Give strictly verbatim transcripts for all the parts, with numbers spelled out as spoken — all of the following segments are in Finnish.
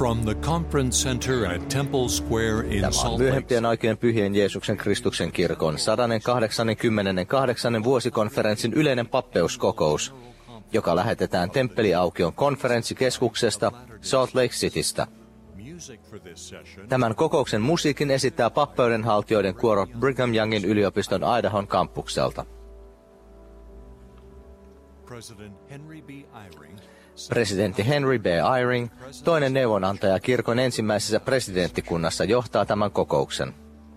From the Conference Center at Temple Square in Tämä on Salt Lake. myöhempien aikojen Pyhien Jeesuksen Kristuksen kirkon sata kahdeksankymmentäkahdeksan vuosikonferenssin yleinen pappeuskokous, joka lähetetään Temppeliaukion konferenssikeskuksesta Salt Lake Citystä. Tämän kokouksen musiikin esittää pappeudenhaltijoiden kuoro Brigham Youngin yliopiston Idahon kampukselta. Presidentti Henry B. Eyring, toinen neuvonantaja kirkon ensimmäisessä presidenttikunnassa, johtaa tämän kokouksen.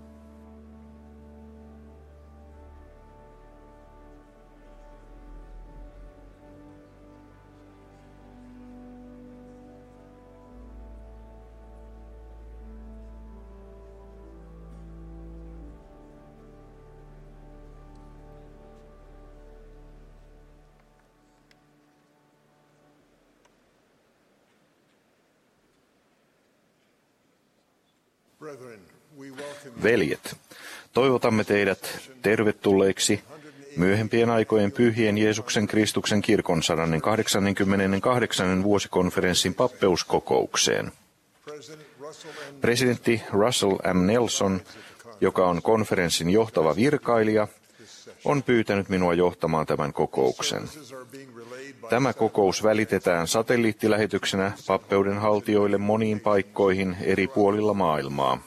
Veljet, toivotamme teidät tervetulleiksi myöhempien aikojen Pyhien Jeesuksen Kristuksen kirkon sata kahdeksankymmentäkahdeksan vuosikonferenssin pappeuskokoukseen. Presidentti Russell M. Nelson, joka on konferenssin johtava virkailija, on pyytänyt minua johtamaan tämän kokouksen. Tämä kokous välitetään satelliittilähetyksenä pappeudenhaltijoille moniin paikkoihin eri puolilla maailmaa.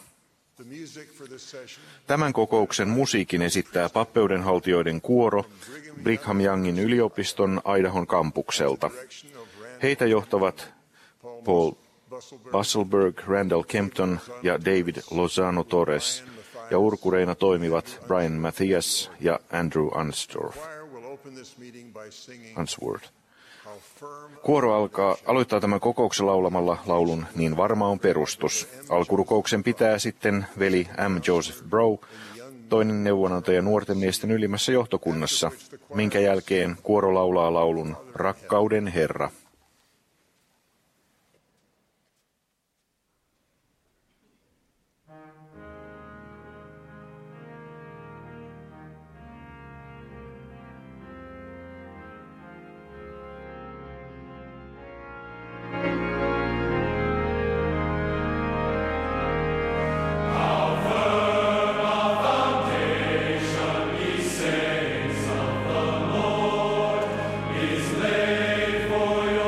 Tämän kokouksen musiikin esittää pappeudenhaltijoiden kuoro Brigham Youngin yliopiston Idahon kampukselta. Heitä johtavat Paul Busselberg, Randall Kempton ja David Lozano Torres, ja urkureina toimivat Brian Matthias ja Andrew Unsworth. Unsworth. Kuoro alkaa, aloittaa tämän kokouksen laulamalla laulun Niin varma on perustus. Alkurukouksen pitää sitten veli M. Joseph Brough, toinen neuvonantaja nuorten miesten ylimmässä johtokunnassa, minkä jälkeen kuoro laulaa laulun Rakkauden Herra. For your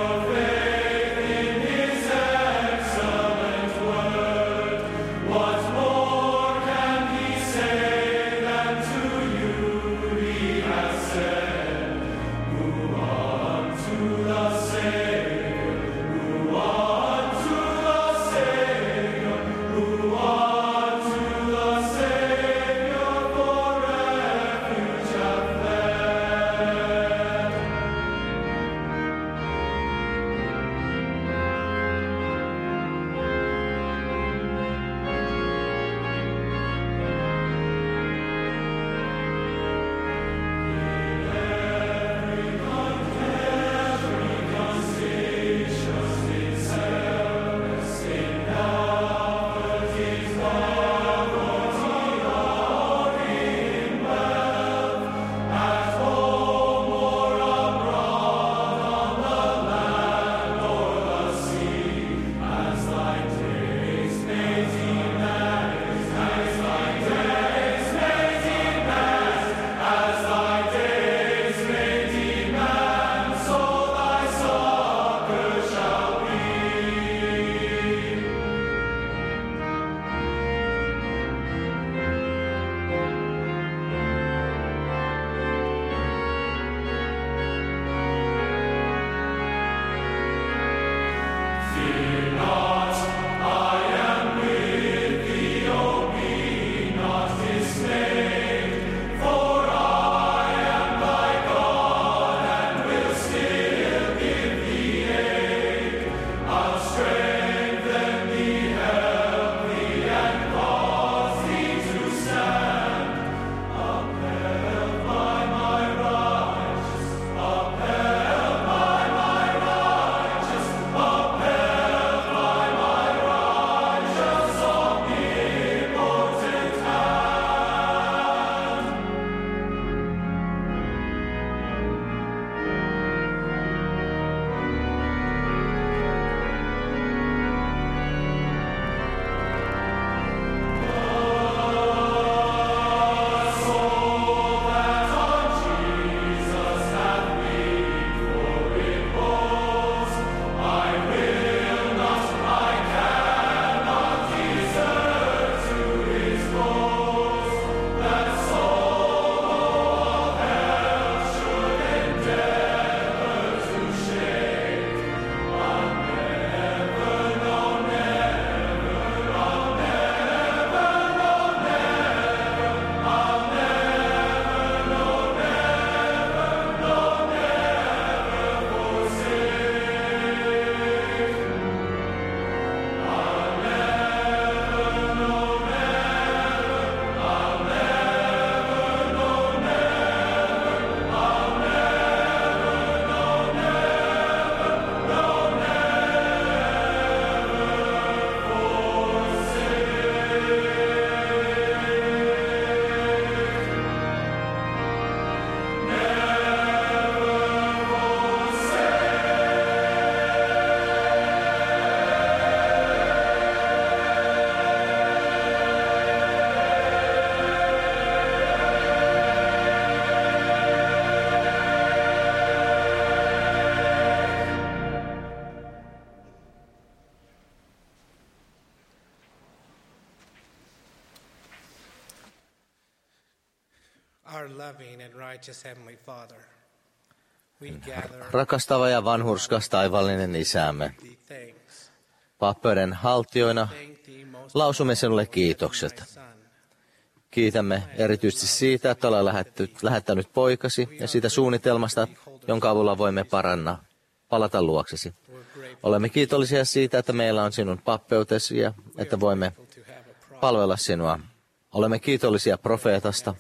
Rakastava ja vanhurskas taivaallinen Isämme, pappeuden haltijoina lausumme sinulle kiitokset. Kiitämme erityisesti siitä, että olet lähettänyt poikasi ja siitä suunnitelmasta, jonka avulla voimme paranna, palata luoksesi. Olemme kiitollisia siitä, että meillä on sinun pappeutesi ja että voimme palvella sinua. Olemme kiitollisia profeetasta,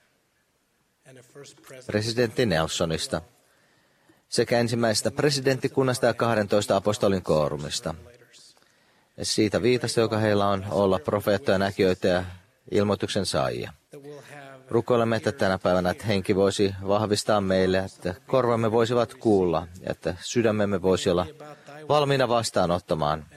presidentti Nelsonista sekä ensimmäisestä presidenttikunnasta ja kahdentoista apostolin koorumista. Ja siitä viitasta, joka heillä on olla profeettoja, näkijöitä ja ilmoituksen saajia. Rukoilemme, että tänä päivänä että henki voisi vahvistaa meille, että korvamme voisivat kuulla ja että sydämemme voisi olla valmiina vastaanottamaan,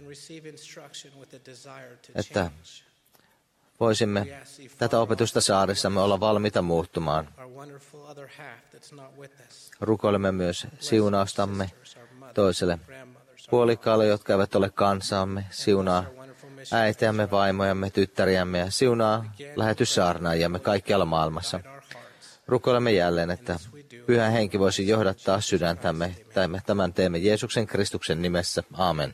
että voisimme tätä opetusta saadessamme olla valmiita muuttumaan. Rukoilemme myös siunaustamme toiselle puolikkaalle, jotka eivät ole kansaamme, siunaa äitiämme, vaimojamme, tyttäriämme ja siunaa lähetyssaarnaajiamme kaikkialla maailmassa. Rukoilemme jälleen, että Pyhä Henki voisi johdattaa sydäntämme, tai me tämän teemme Jeesuksen Kristuksen nimessä. Aamen.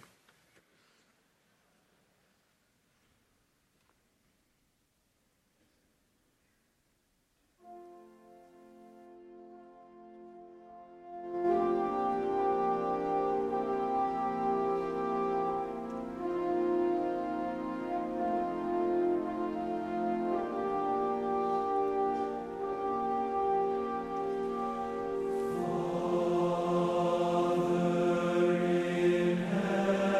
Father in heaven,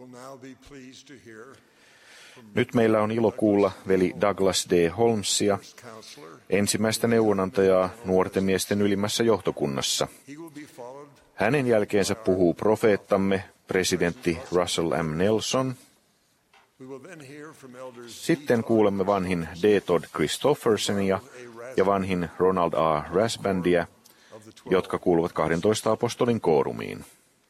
Nyt meillä on ilo kuulla veli Douglas D. Holmesia, ensimmäistä neuvonantajaa nuorten miesten ylimmässä johtokunnassa. Hänen jälkeensä puhuu profeettamme, presidentti Russell M. Nelson. Sitten kuulemme vanhin D. Todd Christoffersonia ja vanhin Ronald A. Rasbandia, jotka kuuluvat kahdentoista apostolin koorumiin.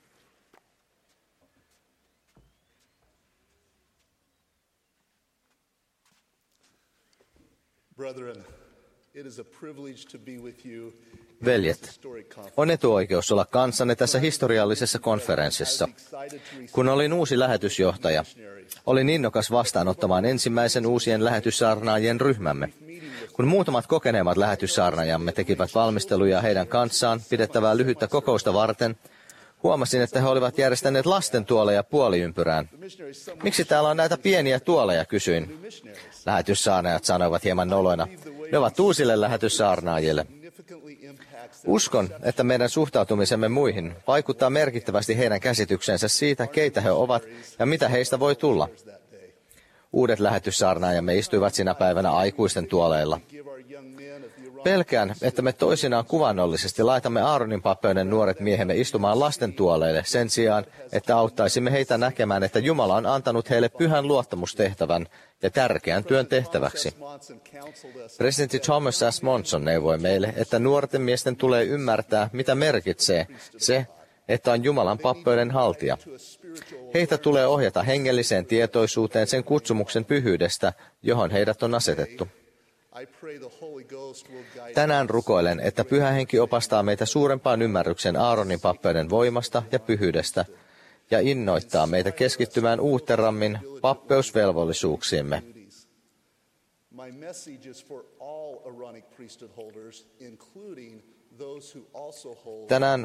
Veljet, on etuoikeus olla kanssanne tässä historiallisessa konferenssissa. Kun olin uusi lähetysjohtaja, olin innokas vastaanottamaan ensimmäisen uusien lähetyssaarnaajien ryhmämme. Kun muutamat kokeneemmat lähetyssaarnaajamme tekivät valmisteluja heidän kanssaan pidettävää lyhyttä kokousta varten, huomasin, että he olivat järjestäneet lasten tuoleja puoliympyrään. Miksi täällä on näitä pieniä tuoleja, kysyin. Lähetyssaarnaajat sanoivat hieman noloina. Ne ovat uusille lähetyssaarnaajille. Uskon, että meidän suhtautumisemme muihin vaikuttaa merkittävästi heidän käsityksensä siitä, keitä he ovat ja mitä heistä voi tulla. Uudet lähetyssaarnaajamme istuivat sinä päivänä aikuisten tuoleilla. Pelkään, että me toisinaan kuvannollisesti laitamme Aaronin pappeuden nuoret miehemme istumaan lasten tuoleille sen sijaan, että auttaisimme heitä näkemään, että Jumala on antanut heille pyhän luottamustehtävän ja tärkeän työn tehtäväksi. Presidentti Thomas S. Monson neuvoi meille, että nuorten miesten tulee ymmärtää, mitä merkitsee se, että on Jumalan pappeuden haltija. Heitä tulee ohjata hengelliseen tietoisuuteen sen kutsumuksen pyhyydestä, johon heidät on asetettu. Tänään rukoilen, että Pyhä Henki opastaa meitä suurempaan ymmärryksen Aaronin pappeuden voimasta ja pyhyydestä ja innoittaa meitä keskittymään uutterammin pappeusvelvollisuuksiimme. Tänään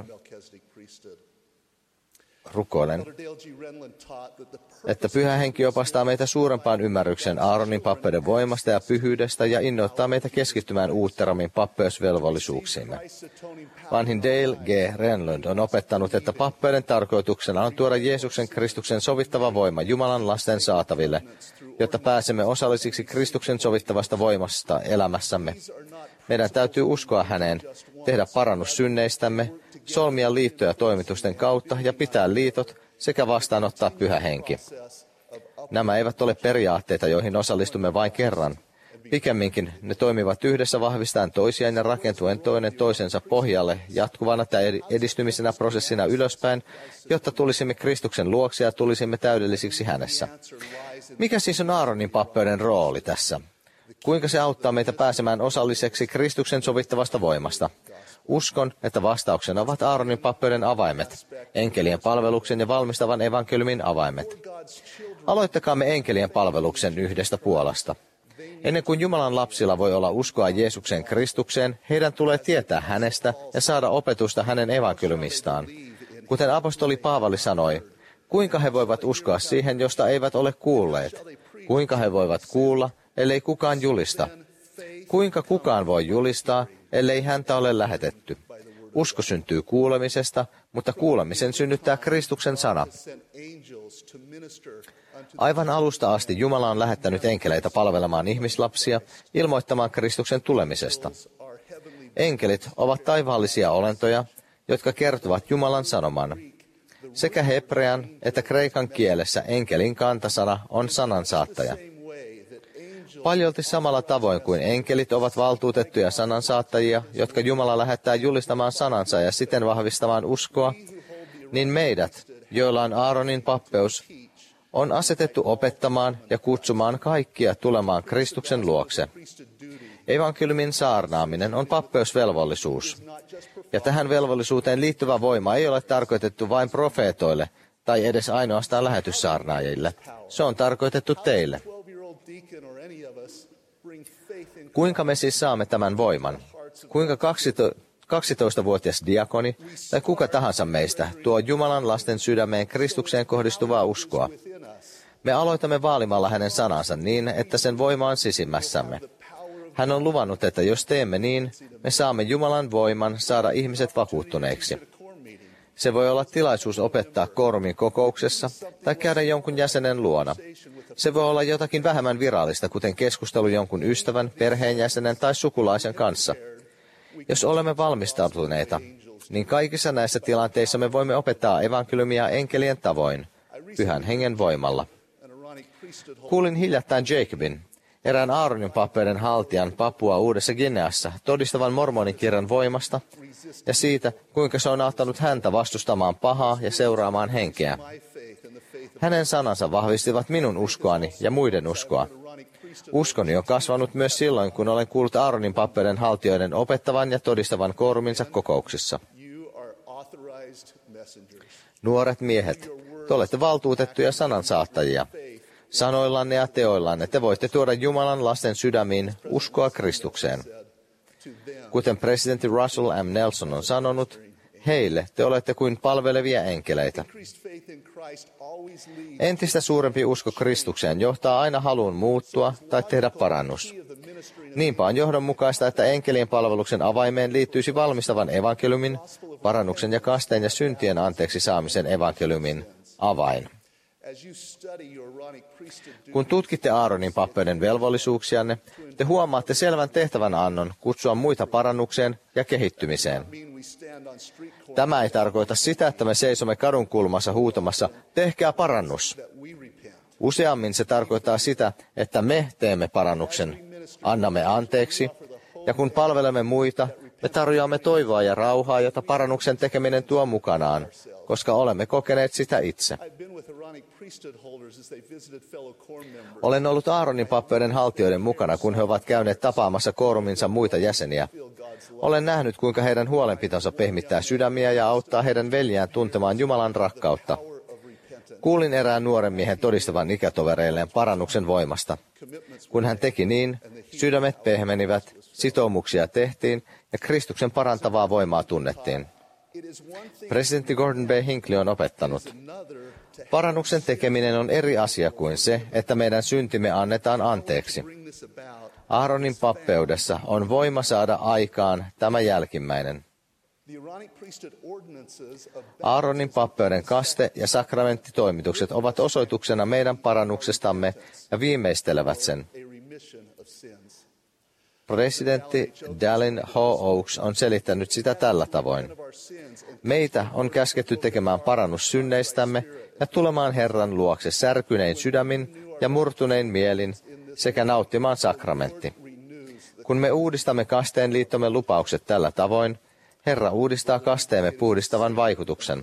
rukoilen, että Pyhä Henki opastaa meitä suurempaan ymmärryksen Aaronin pappeuden voimasta ja pyhyydestä ja innoittaa meitä keskittymään uutterammin pappeusvelvollisuuksiimme. Vanhin Dale G. Renlund on opettanut, että pappeuden tarkoituksena on tuoda Jeesuksen Kristuksen sovittava voima Jumalan lasten saataville, jotta pääsemme osallisiksi Kristuksen sovittavasta voimasta elämässämme. Meidän täytyy uskoa häneen, tehdä parannus synneistämme, solmia liittoja toimitusten kautta ja pitää liitot sekä vastaanottaa Pyhä Henki. Nämä eivät ole periaatteita, joihin osallistumme vain kerran. Pikemminkin ne toimivat yhdessä vahvistaen toisiaan ja rakentuen toinen toisensa pohjalle jatkuvana edistymisenä prosessina ylöspäin, jotta tulisimme Kristuksen luokse ja tulisimme täydellisiksi hänessä. Mikä siis on Aaronin pappeuden rooli tässä? Kuinka se auttaa meitä pääsemään osalliseksi Kristuksen sovittavasta voimasta? Uskon, että vastauksena ovat Aaronin pappeuden avaimet, enkelien palveluksen ja valmistavan evankeliumin avaimet. Aloittakaamme enkelien palveluksen yhdestä puolesta. Ennen kuin Jumalan lapsilla voi olla uskoa Jeesuksen Kristukseen, heidän tulee tietää hänestä ja saada opetusta hänen evankeliumistaan. Kuten apostoli Paavali sanoi, kuinka he voivat uskoa siihen, josta eivät ole kuulleet? Kuinka he voivat kuulla, ellei kukaan julista? Kuinka kukaan voi julistaa, ellei häntä ole lähetetty? Usko syntyy kuulemisesta, mutta kuulemisen synnyttää Kristuksen sana. Aivan alusta asti Jumala on lähettänyt enkeleitä palvelemaan ihmislapsia, ilmoittamaan Kristuksen tulemisesta. Enkelit ovat taivaallisia olentoja, jotka kertovat Jumalan sanoman. Sekä hebrean että kreikan kielessä enkelin kantasana on sanansaattaja. Paljolti samalla tavoin kuin enkelit ovat valtuutettuja sanansaattajia, jotka Jumala lähettää julistamaan sanansa ja siten vahvistamaan uskoa, niin meidät, joilla on Aaronin pappeus, on asetettu opettamaan ja kutsumaan kaikkia tulemaan Kristuksen luokse. Evankeliumin saarnaaminen on pappeusvelvollisuus. Ja tähän velvollisuuteen liittyvä voima ei ole tarkoitettu vain profeetoille tai edes ainoastaan lähetyssaarnaajille. Se on tarkoitettu teille. Kuinka me siis saamme tämän voiman? Kuinka kaksitoistavuotias diakoni tai kuka tahansa meistä tuo Jumalan lasten sydämeen Kristukseen kohdistuvaa uskoa? Me aloitamme vaalimalla hänen sanansa niin, että sen voima on sisimmässämme. Hän on luvannut, että jos teemme niin, me saamme Jumalan voiman saada ihmiset vakuuttuneiksi. Se voi olla tilaisuus opettaa koorumin kokouksessa tai käydä jonkun jäsenen luona. Se voi olla jotakin vähemmän virallista, kuten keskustelu jonkun ystävän, perheenjäsenen tai sukulaisen kanssa. Jos olemme valmistautuneita, niin kaikissa näissä tilanteissa me voimme opettaa evankeliumia enkelien tavoin, pyhän hengen voimalla. Kuulin hiljattain Jacobin, erään Aaronin pappeuden haltijan Papua Uudessa Guineassa, todistavan mormonikirjan voimasta ja siitä, kuinka se on auttanut häntä vastustamaan pahaa ja seuraamaan henkeä. Hänen sanansa vahvistivat minun uskoani ja muiden uskoa. Uskoni on kasvanut myös silloin, kun olen kuullut Aaronin pappeuden haltijoiden opettavan ja todistavan kooruminsa kokouksissa. Nuoret miehet, te olette valtuutettuja sanansaattajia. Sanoillanne ja teoillanne te voitte tuoda Jumalan lasten sydämiin uskoa Kristukseen. Kuten presidentti Russell M. Nelson on sanonut, heille te olette kuin palvelevia enkeleitä. Entistä suurempi usko Kristukseen johtaa aina haluun muuttua tai tehdä parannus. Niinpä on johdonmukaista, että enkelien palveluksen avaimeen liittyisi valmistavan evankeliumin, parannuksen ja kasteen ja syntien anteeksi saamisen evankeliumin avain. Kun tutkitte Aaronin pappeuden velvollisuuksianne, te huomaatte selvän tehtävän annon kutsua muita parannukseen ja kehittymiseen. Tämä ei tarkoita sitä, että me seisomme kadun kulmassa huutamassa, tehkää parannus. Useammin se tarkoittaa sitä, että me teemme parannuksen, annamme anteeksi, ja kun palvelemme muita, me tarjoamme toivoa ja rauhaa, jota parannuksen tekeminen tuo mukanaan, koska olemme kokeneet sitä itse. Olen ollut Aaronin pappeuden haltijoiden mukana, kun he ovat käyneet tapaamassa kooruminsa muita jäseniä. Olen nähnyt, kuinka heidän huolenpitonsa pehmittää sydämiä ja auttaa heidän veljään tuntemaan Jumalan rakkautta. Kuulin erään nuoren miehen todistavan ikätovereilleen parannuksen voimasta. Kun hän teki niin, sydämet pehmenivät, sitoumuksia tehtiin ja Kristuksen parantavaa voimaa tunnettiin. Presidentti Gordon B. Hinckley on opettanut, parannuksen tekeminen on eri asia kuin se, että meidän syntimme annetaan anteeksi. Aaronin pappeudessa on voima saada aikaan tämä jälkimmäinen. Aaronin pappeuden kaste- ja sakramenttitoimitukset ovat osoituksena meidän parannuksestamme ja viimeistelevät sen. Presidentti Dallin H. Oaks on selittänyt sitä tällä tavoin. Meitä on käsketty tekemään parannus synneistämme ja tulemaan Herran luokse särkynein sydämin ja murtunein mielin sekä nauttimaan sakramentti. Kun me uudistamme kasteen liittomme lupaukset tällä tavoin, Herra uudistaa kasteemme puhdistavan vaikutuksen.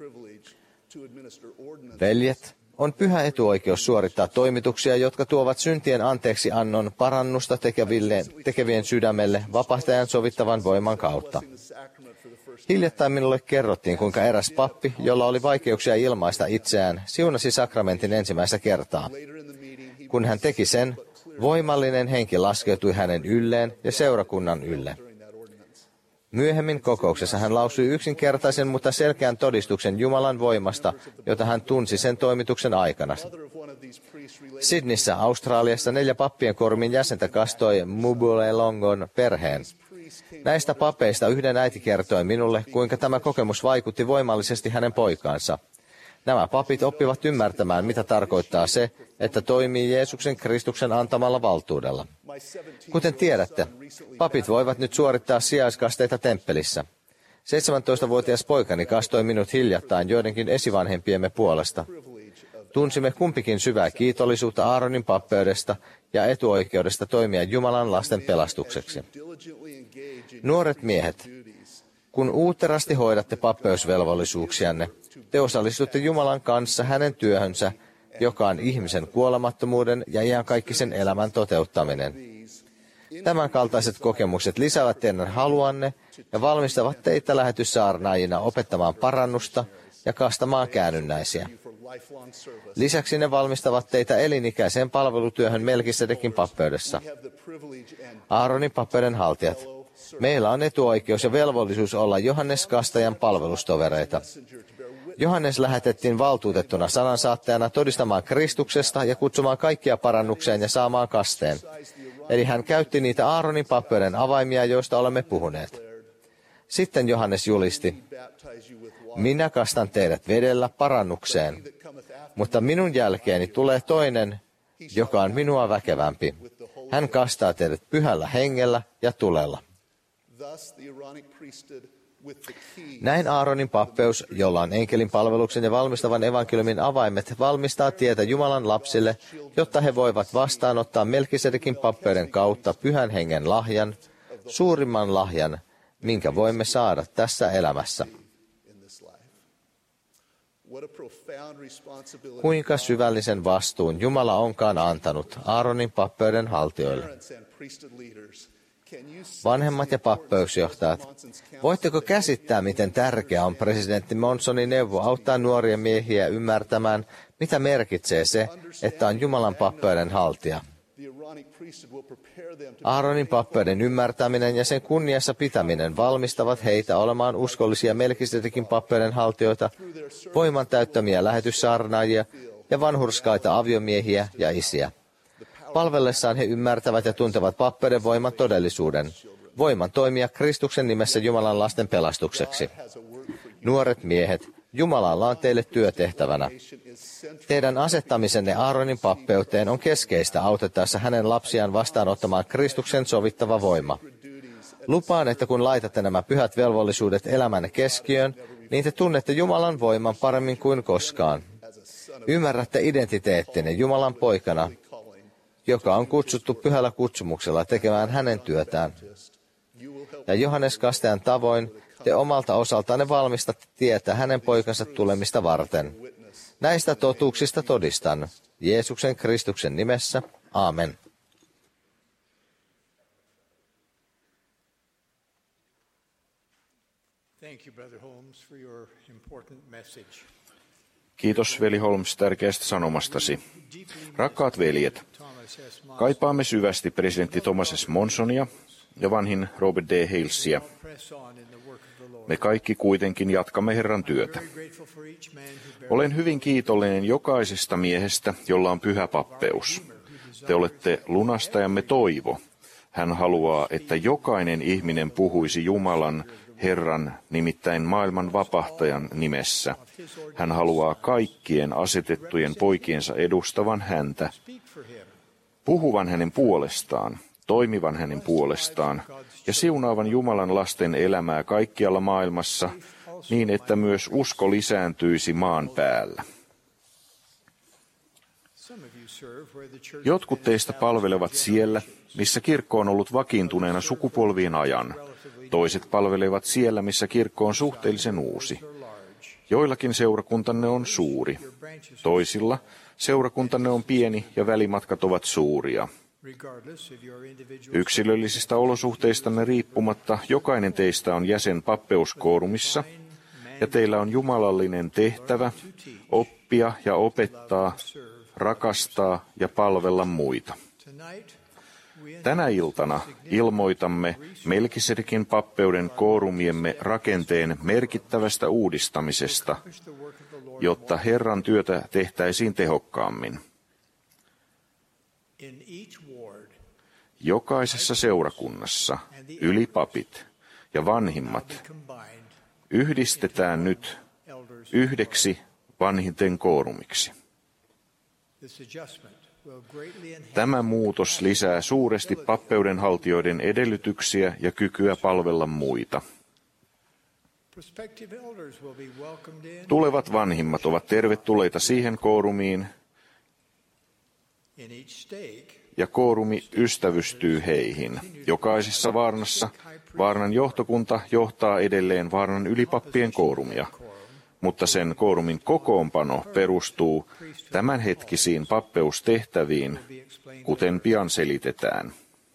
Veljet, on pyhä etuoikeus suorittaa toimituksia, jotka tuovat syntien anteeksi annon parannusta tekeville, tekevien sydämelle vapahtajan sovittavan voiman kautta. Hiljattain minulle kerrottiin, kuinka eräs pappi, jolla oli vaikeuksia ilmaista itseään, siunasi sakramentin ensimmäistä kertaa. Kun hän teki sen, voimallinen henki laskeutui hänen ylleen ja seurakunnan ylle. Myöhemmin kokouksessa hän lausui yksinkertaisen, mutta selkeän todistuksen Jumalan voimasta, jota hän tunsi sen toimituksen aikana. Sydneyssä, Australiassa, neljä pappien koorumin jäsentä kastoi Mubule Longon perheen. Näistä papeista yhden äiti kertoi minulle, kuinka tämä kokemus vaikutti voimallisesti hänen poikaansa. Nämä papit oppivat ymmärtämään, mitä tarkoittaa se, että toimii Jeesuksen Kristuksen antamalla valtuudella. Kuten tiedätte, papit voivat nyt suorittaa sijaiskasteita temppelissä. seitsemäntoistavuotias poikani kastoi minut hiljattain joidenkin esivanhempiemme puolesta. Tunsimme kumpikin syvää kiitollisuutta Aaronin pappeudesta ja etuoikeudesta toimia Jumalan lasten pelastukseksi. Nuoret miehet, kun uutterasti hoidatte pappeusvelvollisuuksianne, te osallistutte Jumalan kanssa hänen työhönsä, joka on ihmisen kuolemattomuuden ja iankaikkisen elämän toteuttaminen. Tämän kaltaiset kokemukset lisäävät teidän haluanne ja valmistavat teitä lähetyssaarnaajina opettamaan parannusta ja kastamaan käännynnäisiä. Lisäksi ne valmistavat teitä elinikäiseen palvelutyöhön Melkisedekin pappeudessa. Aaronin pappeuden haltijat, meillä on etuoikeus ja velvollisuus olla Johannes Kastajan palvelustovereita. Johannes lähetettiin valtuutettuna sanansaattajana todistamaan Kristuksesta ja kutsumaan kaikkia parannukseen ja saamaan kasteen. Eli hän käytti niitä Aaronin pappeuden avaimia, joista olemme puhuneet. Sitten Johannes julisti, minä kastan teidät vedellä parannukseen, mutta minun jälkeeni tulee toinen, joka on minua väkevämpi. Hän kastaa teidät pyhällä hengellä ja tulella. Näin Aaronin pappeus, jolla on enkelin palveluksen ja valmistavan evankeliumin avaimet, valmistaa tietä Jumalan lapsille, jotta he voivat vastaanottaa Melkisedekin pappeuden kautta pyhän hengen lahjan, suurimman lahjan, minkä voimme saada tässä elämässä. Kuinka syvällisen vastuun Jumala onkaan antanut Aaronin pappeuden haltijoille. Vanhemmat ja pappeusjohtajat, voitteko käsittää, miten tärkeä on presidentti Monsonin neuvo auttaa nuoria miehiä ymmärtämään, mitä merkitsee se, että on Jumalan pappeuden haltija? Aaronin pappeuden ymmärtäminen ja sen kunniassa pitäminen valmistavat heitä olemaan uskollisia Melkisedekin pappeuden haltijoita, voiman täyttämiä lähetyssaarnaajia ja vanhurskaita aviomiehiä ja isiä. Palvellessaan he ymmärtävät ja tuntevat pappeuden voiman todellisuuden, voiman toimia Kristuksen nimessä Jumalan lasten pelastukseksi. Nuoret miehet, Jumalalla on teille työtehtävänä. Teidän asettamisenne Aaronin pappeuteen on keskeistä autettaessa hänen lapsiaan vastaanottamaan Kristuksen sovittava voima. Lupaan, että kun laitatte nämä pyhät velvollisuudet elämänne keskiöön, niin te tunnette Jumalan voiman paremmin kuin koskaan. Ymmärrätte identiteettinne Jumalan poikana, joka on kutsuttu pyhällä kutsumuksella tekemään hänen työtään. Ja Johannes Kastajan tavoin te omalta osaltanne valmistatte tietä hänen poikansa tulemista varten. Näistä totuuksista todistan. Jeesuksen Kristuksen nimessä. Aamen. Kiitos, veli Holmes, tärkeästä sanomastasi. Rakkaat veljet, kaipaamme syvästi presidentti Thomas S. Monsonia ja vanhin Robert D. Halesia. Me kaikki kuitenkin jatkamme Herran työtä. Olen hyvin kiitollinen jokaisesta miehestä, jolla on pyhä pappeus. Te olette lunastajamme toivo. Hän haluaa, että jokainen ihminen puhuisi Jumalan, Herran, nimittäin maailman vapahtajan nimessä. Hän haluaa kaikkien asetettujen poikiensa edustavan häntä, puhuvan hänen puolestaan, toimivan hänen puolestaan ja siunaavan Jumalan lasten elämää kaikkialla maailmassa niin, että myös usko lisääntyisi maan päällä. Jotkut teistä palvelevat siellä, missä kirkko on ollut vakiintuneena sukupolvien ajan. Toiset palvelevat siellä, missä kirkko on suhteellisen uusi. Joillakin seurakuntanne on suuri. Toisilla seurakuntanne on pieni ja välimatkat ovat suuria. Yksilöllisistä olosuhteistanne riippumatta jokainen teistä on jäsen pappeuskoorumissa ja teillä on jumalallinen tehtävä oppia ja opettaa, rakastaa ja palvella muita. Tänä iltana ilmoitamme Melkisedekin pappeuden koorumiemme rakenteen merkittävästä uudistamisesta, jotta Herran työtä tehtäisiin tehokkaammin. Jokaisessa seurakunnassa ylipapit ja vanhimmat yhdistetään nyt yhdeksi vanhinten koorumiksi. Tämä muutos lisää suuresti pappeudenhaltijoiden edellytyksiä ja kykyä palvella muita. Tulevat vanhimmat ovat tervetulleita siihen koorumiin, ja koorumi ystävystyy heihin. Jokaisessa Vaarnassa Vaarnan johtokunta johtaa edelleen Vaarnan ylipappien koorumia, mutta sen koorumin kokoonpano perustuu tämänhetkisiin pappeustehtäviin, kuten pian selitetään.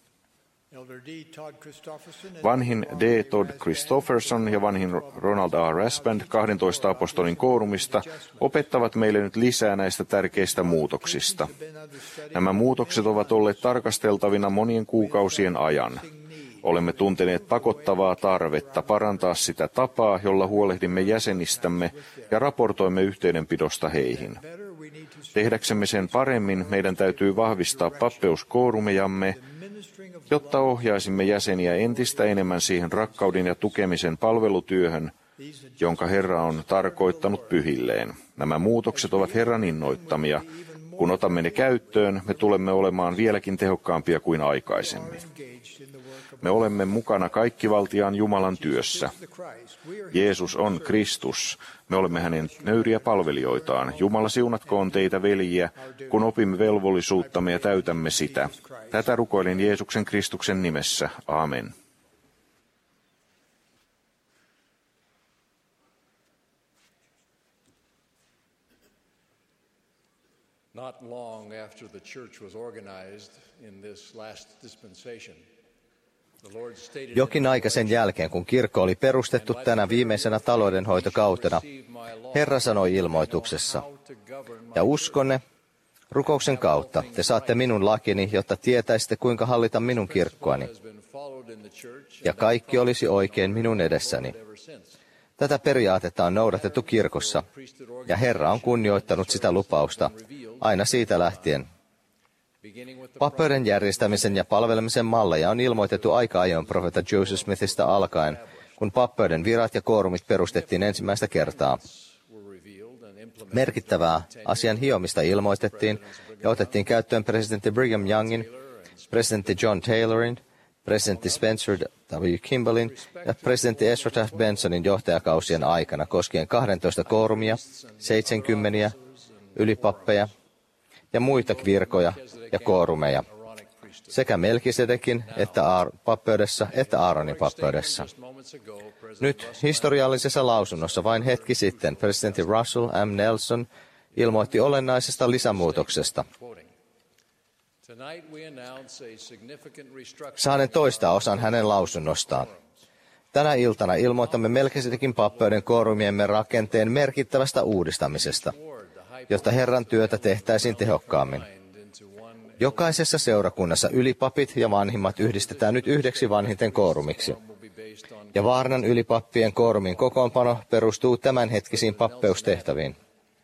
Vanhin D. Todd Christofferson ja vanhin Ronald A. Rasband kahdentoista apostolin koorumista opettavat meille nyt lisää näistä tärkeistä muutoksista. Nämä muutokset ovat olleet tarkasteltavina monien kuukausien ajan. Olemme tunteneet pakottavaa tarvetta parantaa sitä tapaa, jolla huolehdimme jäsenistämme ja raportoimme yhteydenpidosta heihin. Tehdäksemme sen paremmin, meidän täytyy vahvistaa pappeuskoorumejamme, jotta ohjaisimme jäseniä entistä enemmän siihen rakkauden ja tukemisen palvelutyöhön, jonka Herra on tarkoittanut pyhilleen. Nämä muutokset ovat Herran innoittamia. Kun otamme ne käyttöön, me tulemme olemaan vieläkin tehokkaampia kuin aikaisemmin. Me olemme mukana kaikkivaltiaan Jumalan työssä. Jeesus on Kristus. Me olemme hänen nöyriä palvelijoitaan. Jumala siunatkoon teitä, veljiä, kun opimme velvollisuuttamme ja täytämme sitä. Tätä rukoilen Jeesuksen Kristuksen nimessä. Amen. Not long after the church was organized in this last dispensation, the Lord stated Jokin aika sen jälkeen, kun kirkko oli perustettu tänä viimeisenä taloudenhoitokautena, Herra sanoi ilmoituksessa, ja uskonne, rukouksen kautta te saatte minun lakini, jotta tietäisitte, kuinka hallita minun kirkkoani, ja kaikki olisi oikein minun edessäni. Tätä periaatetta on noudatettu kirkossa, ja Herra on kunnioittanut sitä lupausta aina siitä lähtien. Pappeuden järjestämisen ja palvelemisen malleja on ilmoitettu aika ajoin profeetta Joseph Smithistä alkaen, kun pappeuden virat ja koorumit perustettiin ensimmäistä kertaa. Merkittävää asian hiomista ilmoitettiin ja otettiin käyttöön presidentti Brigham Youngin, presidentti John Taylorin, presidentti Spencer W. Kimballin ja presidentti Ezra Taft Bensonin johtajakausien aikana koskien kaksitoista koorumia, seitsemänkymmentä ylipappeja ja muita virkoja ja koorumeja, sekä Melkisedekin että Aar- pappeudessa että Aaronin pappeudessa. Nyt historiallisessa lausunnossa vain hetki sitten presidentti Russell M. Nelson ilmoitti olennaisesta lisämuutoksesta. Saanen toistaa osan hänen lausunnostaan. Tänä iltana ilmoitamme Melkisedekin pappeuden koorumiemme rakenteen merkittävästä uudistamisesta, jotta Herran työtä tehtäisiin tehokkaammin. Jokaisessa seurakunnassa ylipapit ja vanhimmat yhdistetään nyt yhdeksi vanhinten koorumiksi. Ja Vaarnan ylipappien koorumin kokoonpano perustuu tämänhetkisiin pappeustehtäviin.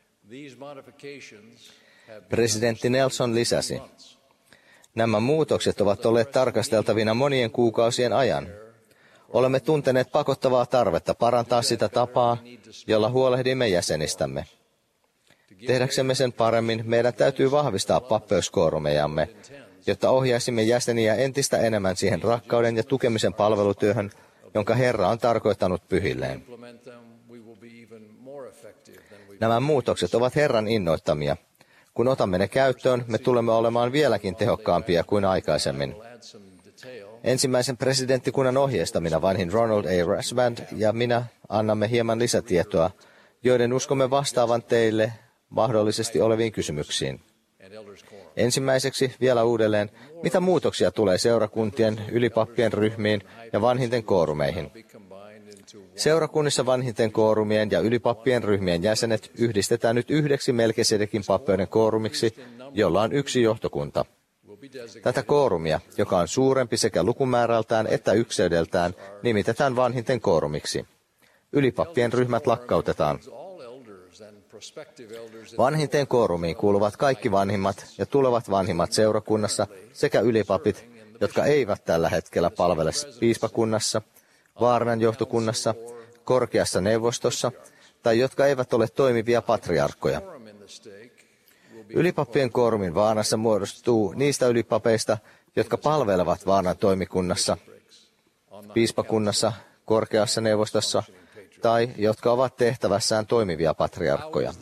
Presidentti Nelson lisäsi, nämä muutokset ovat olleet tarkasteltavina monien kuukausien ajan. Olemme tunteneet pakottavaa tarvetta parantaa sitä tapaa, jolla huolehdimme jäsenistämme. Tehdäksemme sen paremmin, meidän täytyy vahvistaa pappeuskoorumejamme, jotta ohjaisimme jäseniä entistä enemmän siihen rakkauden ja tukemisen palvelutyöhön, jonka Herra on tarkoittanut pyhilleen. Nämä muutokset ovat Herran innoittamia. Kun otamme ne käyttöön, me tulemme olemaan vieläkin tehokkaampia kuin aikaisemmin. Ensimmäisen presidenttikunnan ohjeistamina vanhin Ronald A. Rasband ja minä annamme hieman lisätietoa, joiden uskomme vastaavan teille mahdollisesti oleviin kysymyksiin. Ensimmäiseksi vielä uudelleen, mitä muutoksia tulee seurakuntien, ylipappien ryhmiin ja vanhinten koorumeihin? Seurakunnissa vanhinten koorumien ja ylipappien ryhmien jäsenet yhdistetään nyt yhdeksi Melkisedekin pappeuden koorumiksi, jolla on yksi johtokunta. Tätä koorumia, joka on suurempi sekä lukumäärältään että ykseydeltään, nimitetään vanhinten koorumiksi. Ylipappien ryhmät lakkautetaan. Vanhinten koorumiin kuuluvat kaikki vanhimmat ja tulevat vanhimmat seurakunnassa sekä ylipapit, jotka eivät tällä hetkellä palvele piispakunnassa, Vaarnan johtokunnassa, korkeassa neuvostossa tai jotka eivät ole toimivia patriarkkoja. Ylipappien koorumin Vaarnassa muodostuu niistä ylipapeista, jotka palvelevat Vaarnan toimikunnassa, piispakunnassa, korkeassa neuvostossa tai jotka ovat tehtävässään toimivia patriarkkoja.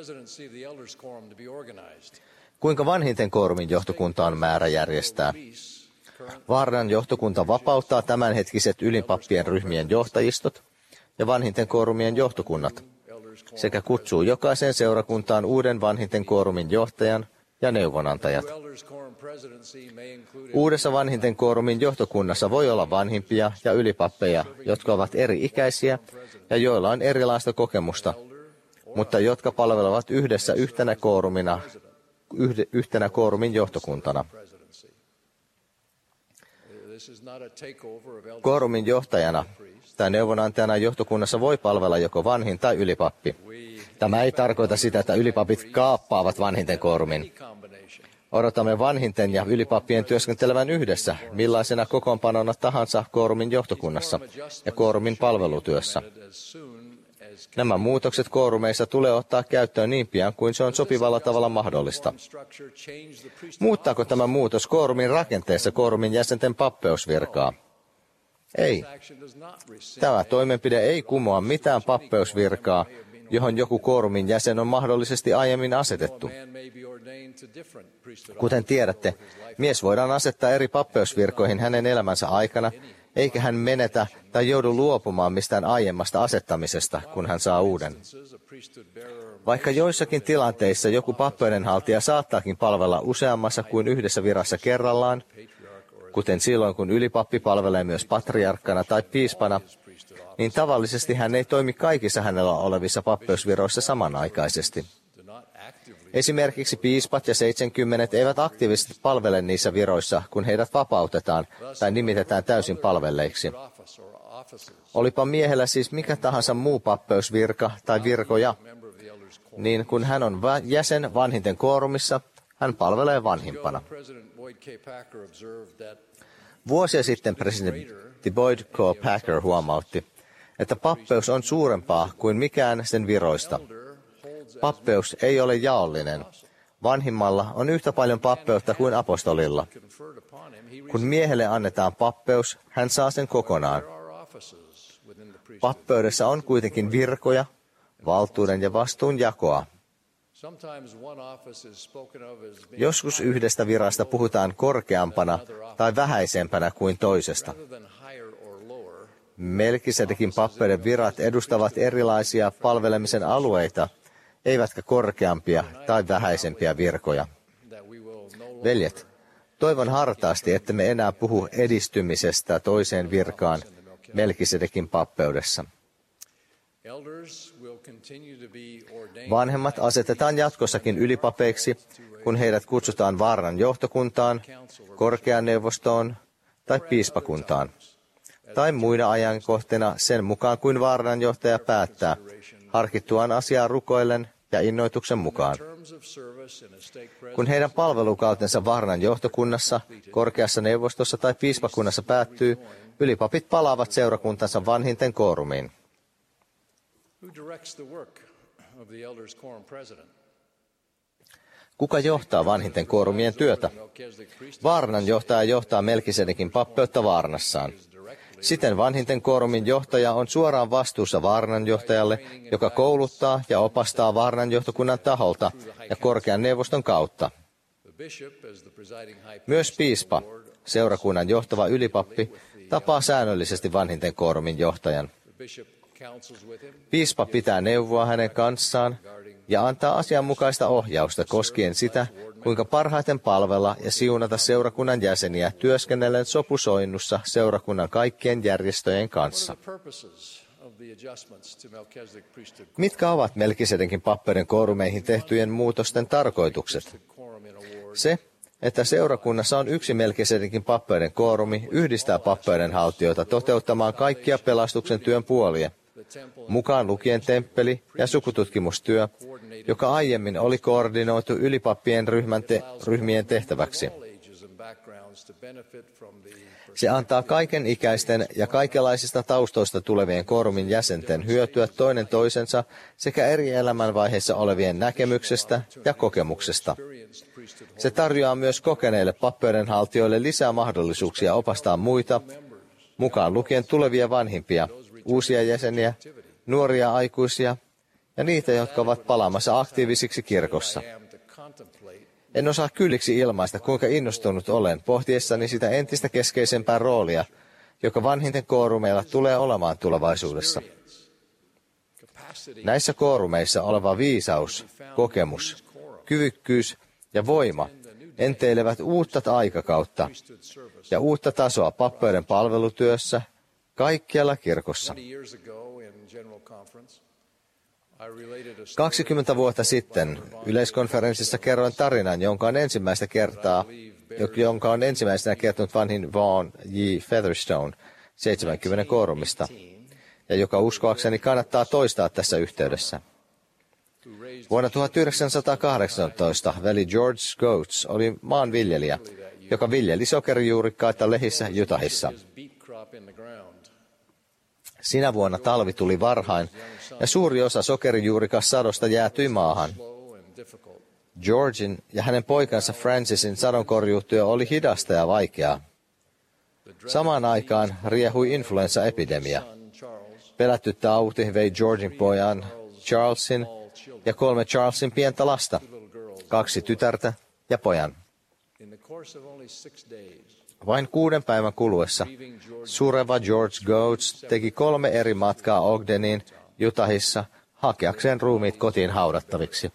Kuinka vanhinten koorumin johtokunta on määrä järjestää? Vaarnan johtokunta vapauttaa tämänhetkiset ylipappien ryhmien johtajistot ja vanhinten koorumien johtokunnat sekä kutsuu jokaiseen seurakuntaan uuden vanhinten koorumin johtajan ja neuvonantajat. Uudessa vanhinten koorumin johtokunnassa voi olla vanhimpia ja ylipappeja, jotka ovat eri-ikäisiä ja joilla on erilaista kokemusta, mutta jotka palvelevat yhdessä yhtenä koorumina, yhtenä koorumin johtokuntana. Koorumin johtajana tai neuvonantajana johtokunnassa voi palvella joko vanhin tai ylipappi. Tämä ei tarkoita sitä, että ylipapit kaappaavat vanhinten koorumin. Odotamme vanhinten ja ylipappien työskentelevän yhdessä, millaisena kokoonpanona tahansa koorumin johtokunnassa ja koorumin palvelutyössä. Nämä muutokset koorumeissa tulee ottaa käyttöön niin pian kuin se on sopivalla tavalla mahdollista. Muuttaako tämä muutos koorumin rakenteessa koorumin jäsenten pappeusvirkaa? Ei. Tämä toimenpide ei kumoa mitään pappeusvirkaa, johon joku koorumin jäsen on mahdollisesti aiemmin asetettu. Kuten tiedätte, mies voidaan asettaa eri pappeusvirkoihin hänen elämänsä aikana, eikä hän menetä tai joudu luopumaan mistään aiemmasta asettamisesta, kun hän saa uuden. Vaikka joissakin tilanteissa joku pappeudenhaltija saattaakin palvella useammassa kuin yhdessä virassa kerrallaan, kuten silloin kun ylipappi palvelee myös patriarkkana tai piispana, niin tavallisesti hän ei toimi kaikissa hänellä olevissa pappeusviroissa samanaikaisesti. Esimerkiksi piispat ja seitsemänkymmentä eivät aktiivisesti palvele niissä viroissa, kun heidät vapautetaan tai nimitetään täysin palvelleiksi. Olipa miehellä siis mikä tahansa muu pappeusvirka tai virkoja, niin kun hän on jäsen vanhinten koorumissa, hän palvelee vanhimpana. Vuosia sitten presidentti Boyd K. Packer huomautti, että pappeus on suurempaa kuin mikään sen viroista. Pappeus ei ole jaollinen. Vanhimmalla on yhtä paljon pappeutta kuin apostolilla. Kun miehelle annetaan pappeus, hän saa sen kokonaan. Pappeudessa on kuitenkin virkoja, valtuuden ja vastuun jakoa. Joskus yhdestä virasta puhutaan korkeampana tai vähäisempänä kuin toisesta. Melkisedekin pappeuden virat edustavat erilaisia palvelemisen alueita, eivätkä korkeampia tai vähäisempiä virkoja. Veljet, toivon hartaasti, että me enää puhu edistymisestä toiseen virkaan Melkisedekin pappeudessa. Vanhemmat asetetaan jatkossakin ylipapeiksi, kun heidät kutsutaan vaaranan johtokuntaan, korkean neuvostoon tai piispakuntaan, tai muina ajankohtina sen mukaan kuin vaaranan johtaja päättää, harkittuaan asiaa rukoillen ja innoituksen mukaan. Kun heidän palvelukautensa vaaranan johtokunnassa, korkeassa neuvostossa tai piispakunnassa päättyy, ylipapit palaavat seurakuntansa vanhinten koorumiin. Kuka johtaa vanhinten koorumien työtä? Vaaranan johtaja johtaa Melkisedekin pappeutta vaarnassaan. Siten vanhinten koorumin johtaja on suoraan vastuussa vaaranan johtajalle, joka kouluttaa ja opastaa vaaranan johtokunnan taholta ja korkean neuvoston kautta. Myös piispa, seurakunnan johtava ylipappi, tapaa säännöllisesti vanhinten koorumin johtajan. Piispa pitää neuvoa hänen kanssaan ja antaa asianmukaista ohjausta koskien sitä, kuinka parhaiten palvella ja siunata seurakunnan jäseniä työskennellen sopusoinnussa seurakunnan kaikkien järjestöjen kanssa. Mitkä ovat Melkisedekin pappeuden koorumeihin tehtyjen muutosten tarkoitukset? Se, että seurakunnassa on yksi Melkisedekin pappeuden koorumi, yhdistää pappeuden haltijoita toteuttamaan kaikkia pelastuksen työn puolia, mukaan lukien temppeli- ja sukututkimustyö, joka aiemmin oli koordinoitu ylipappien ryhmän te- ryhmien tehtäväksi. Se antaa kaiken ikäisten ja kaikenlaisista taustoista tulevien koorumin jäsenten hyötyä toinen toisensa sekä eri elämänvaiheissa olevien näkemyksestä ja kokemuksesta. Se tarjoaa myös kokeneille pappeudenhaltijoille lisää mahdollisuuksia opastaa muita, mukaan lukien tulevia vanhimpia, uusia jäseniä, nuoria aikuisia ja niitä, jotka ovat palaamassa aktiivisiksi kirkossa. En osaa kylliksi ilmaista, kuinka innostunut olen pohtiessani sitä entistä keskeisempää roolia, joka vanhinten koorumeilla tulee olemaan tulevaisuudessa. Näissä koorumeissa oleva viisaus, kokemus, kyvykkyys ja voima enteilevät uutta aikakautta ja uutta tasoa pappeuden palvelutyössä kaikkialla kirkossa. kaksikymmentä vuotta sitten yleiskonferenssissa kerroin tarinan, jonka on ensimmäistä kertaa, jonka on ensimmäisenä kertonut vanhin Vaughan J. Featherstone seitsemänkymmentä koorumista, ja joka uskoakseni kannattaa toistaa tässä yhteydessä. Vuonna tuhatyhdeksänsataakahdeksantoista veli George Goetz oli maanviljelijä, joka viljeli sokerijuurikkaita lehissä Utahissa. Sinä vuonna talvi tuli varhain ja suuri osa sokerijuurikassadosta jäätyi maahan. Georgin ja hänen poikansa Francisin sadonkorjuutyö oli hidasta ja vaikeaa. Samaan aikaan riehui influenssaepidemia. Pelätty tauti vei Georgin pojan Charlesin ja kolme Charlesin pientä lasta, kaksi tytärtä ja pojan. Vain kuuden päivän kuluessa sureva George Goetz teki kolme eri matkaa Ogdeniin, Utahissa, hakeakseen ruumiit kotiin haudattaviksi.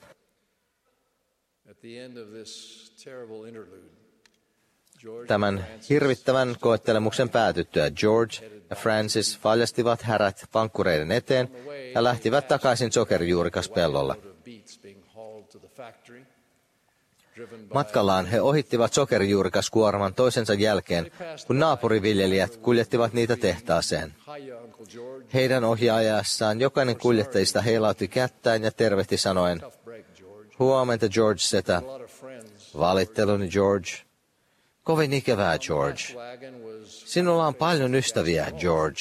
Tämän hirvittävän koettelemuksen päätyttyä George ja Francis valjastivat härät vankkureiden eteen ja lähtivät takaisin sokerijuurikaspellolle. Matkallaan he ohittivat sokerijuurikaskuorman toisensa jälkeen, kun naapuriviljelijät kuljettivat niitä tehtaaseen. Heidän ohjaajassaan jokainen kuljettajista heilautti kättään ja tervehti sanoen, "Huomenta George setä." "Valitteluni George." "Kovin ikävää George." "Sinulla on paljon ystäviä George."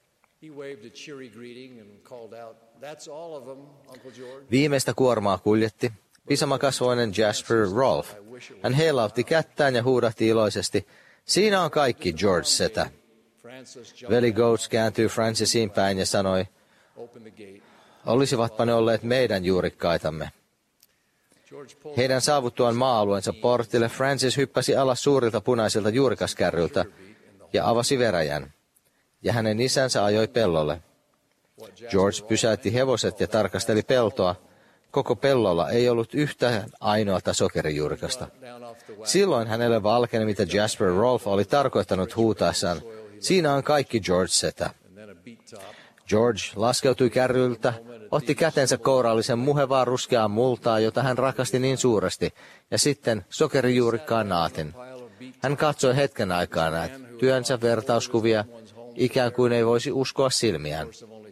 Viimeistä kuormaa kuljetti pisamakasvoinen Jasper Rolfe. Hän heilautti kättään ja huudahti iloisesti, "Siinä on kaikki, George setä." Veli Goetz kääntyi Francisiin päin ja sanoi, "Olisivatpa ne olleet meidän juurikkaitamme." Heidän saavuttuaan maa-alueensa portille Francis hyppäsi alas suurilta punaisilta juurikaskärryltä ja avasi veräjän, ja hänen isänsä ajoi pellolle. George pysäytti hevoset ja tarkasteli peltoa. Koko pellolla ei ollut yhtään ainoata sokerijuurikasta. Silloin hänelle valkeni, mitä Jasper Rolfe oli tarkoittanut huutaessaan, "Siinä on kaikki, George setä." George laskeutui kärryltä, otti kätensä kourallisen muhevaa ruskeaa multaa, jota hän rakasti niin suuresti, ja sitten sokerijuurikkaan naatin. Hän katsoi hetken aikaa näitä työnsä vertauskuvia, ikään kuin ei voisi uskoa silmiään.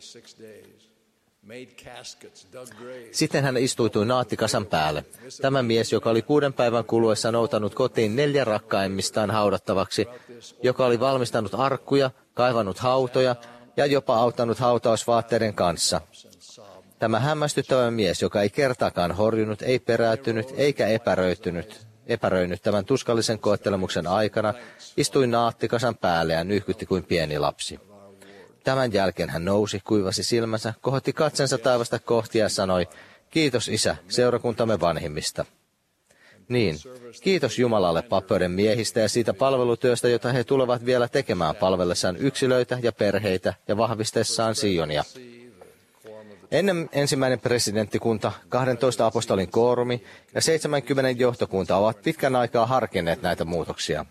Sitten hän istuutui naattikasan päälle. Tämä mies, joka oli kuuden päivän kuluessa noutanut kotiin neljä rakkaimmistaan haudattavaksi, joka oli valmistanut arkkuja, kaivannut hautoja ja jopa auttanut hautausvaatteiden kanssa. Tämä hämmästyttävä mies, joka ei kertaakaan horjunut, ei peräytynyt eikä epäröitynyt, epäröinyt tämän tuskallisen koettelemuksen aikana, istui naattikasan päälle ja nyyhkytti kuin pieni lapsi. Tämän jälkeen hän nousi, kuivasi silmänsä, kohotti katsensa taivasta kohti ja sanoi, "Kiitos Isä, seurakuntamme vanhimmista." Niin, kiitos Jumalalle pappeuden miehistä ja siitä palvelutyöstä, jota he tulevat vielä tekemään palvellessaan yksilöitä ja perheitä ja vahvistessaan Sionia. Ennen ensimmäinen presidenttikunta, kahdentoista apostolin koorumi ja seitsemänkymmentä johtokunta ovat pitkän aikaa harkinneet näitä muutoksia.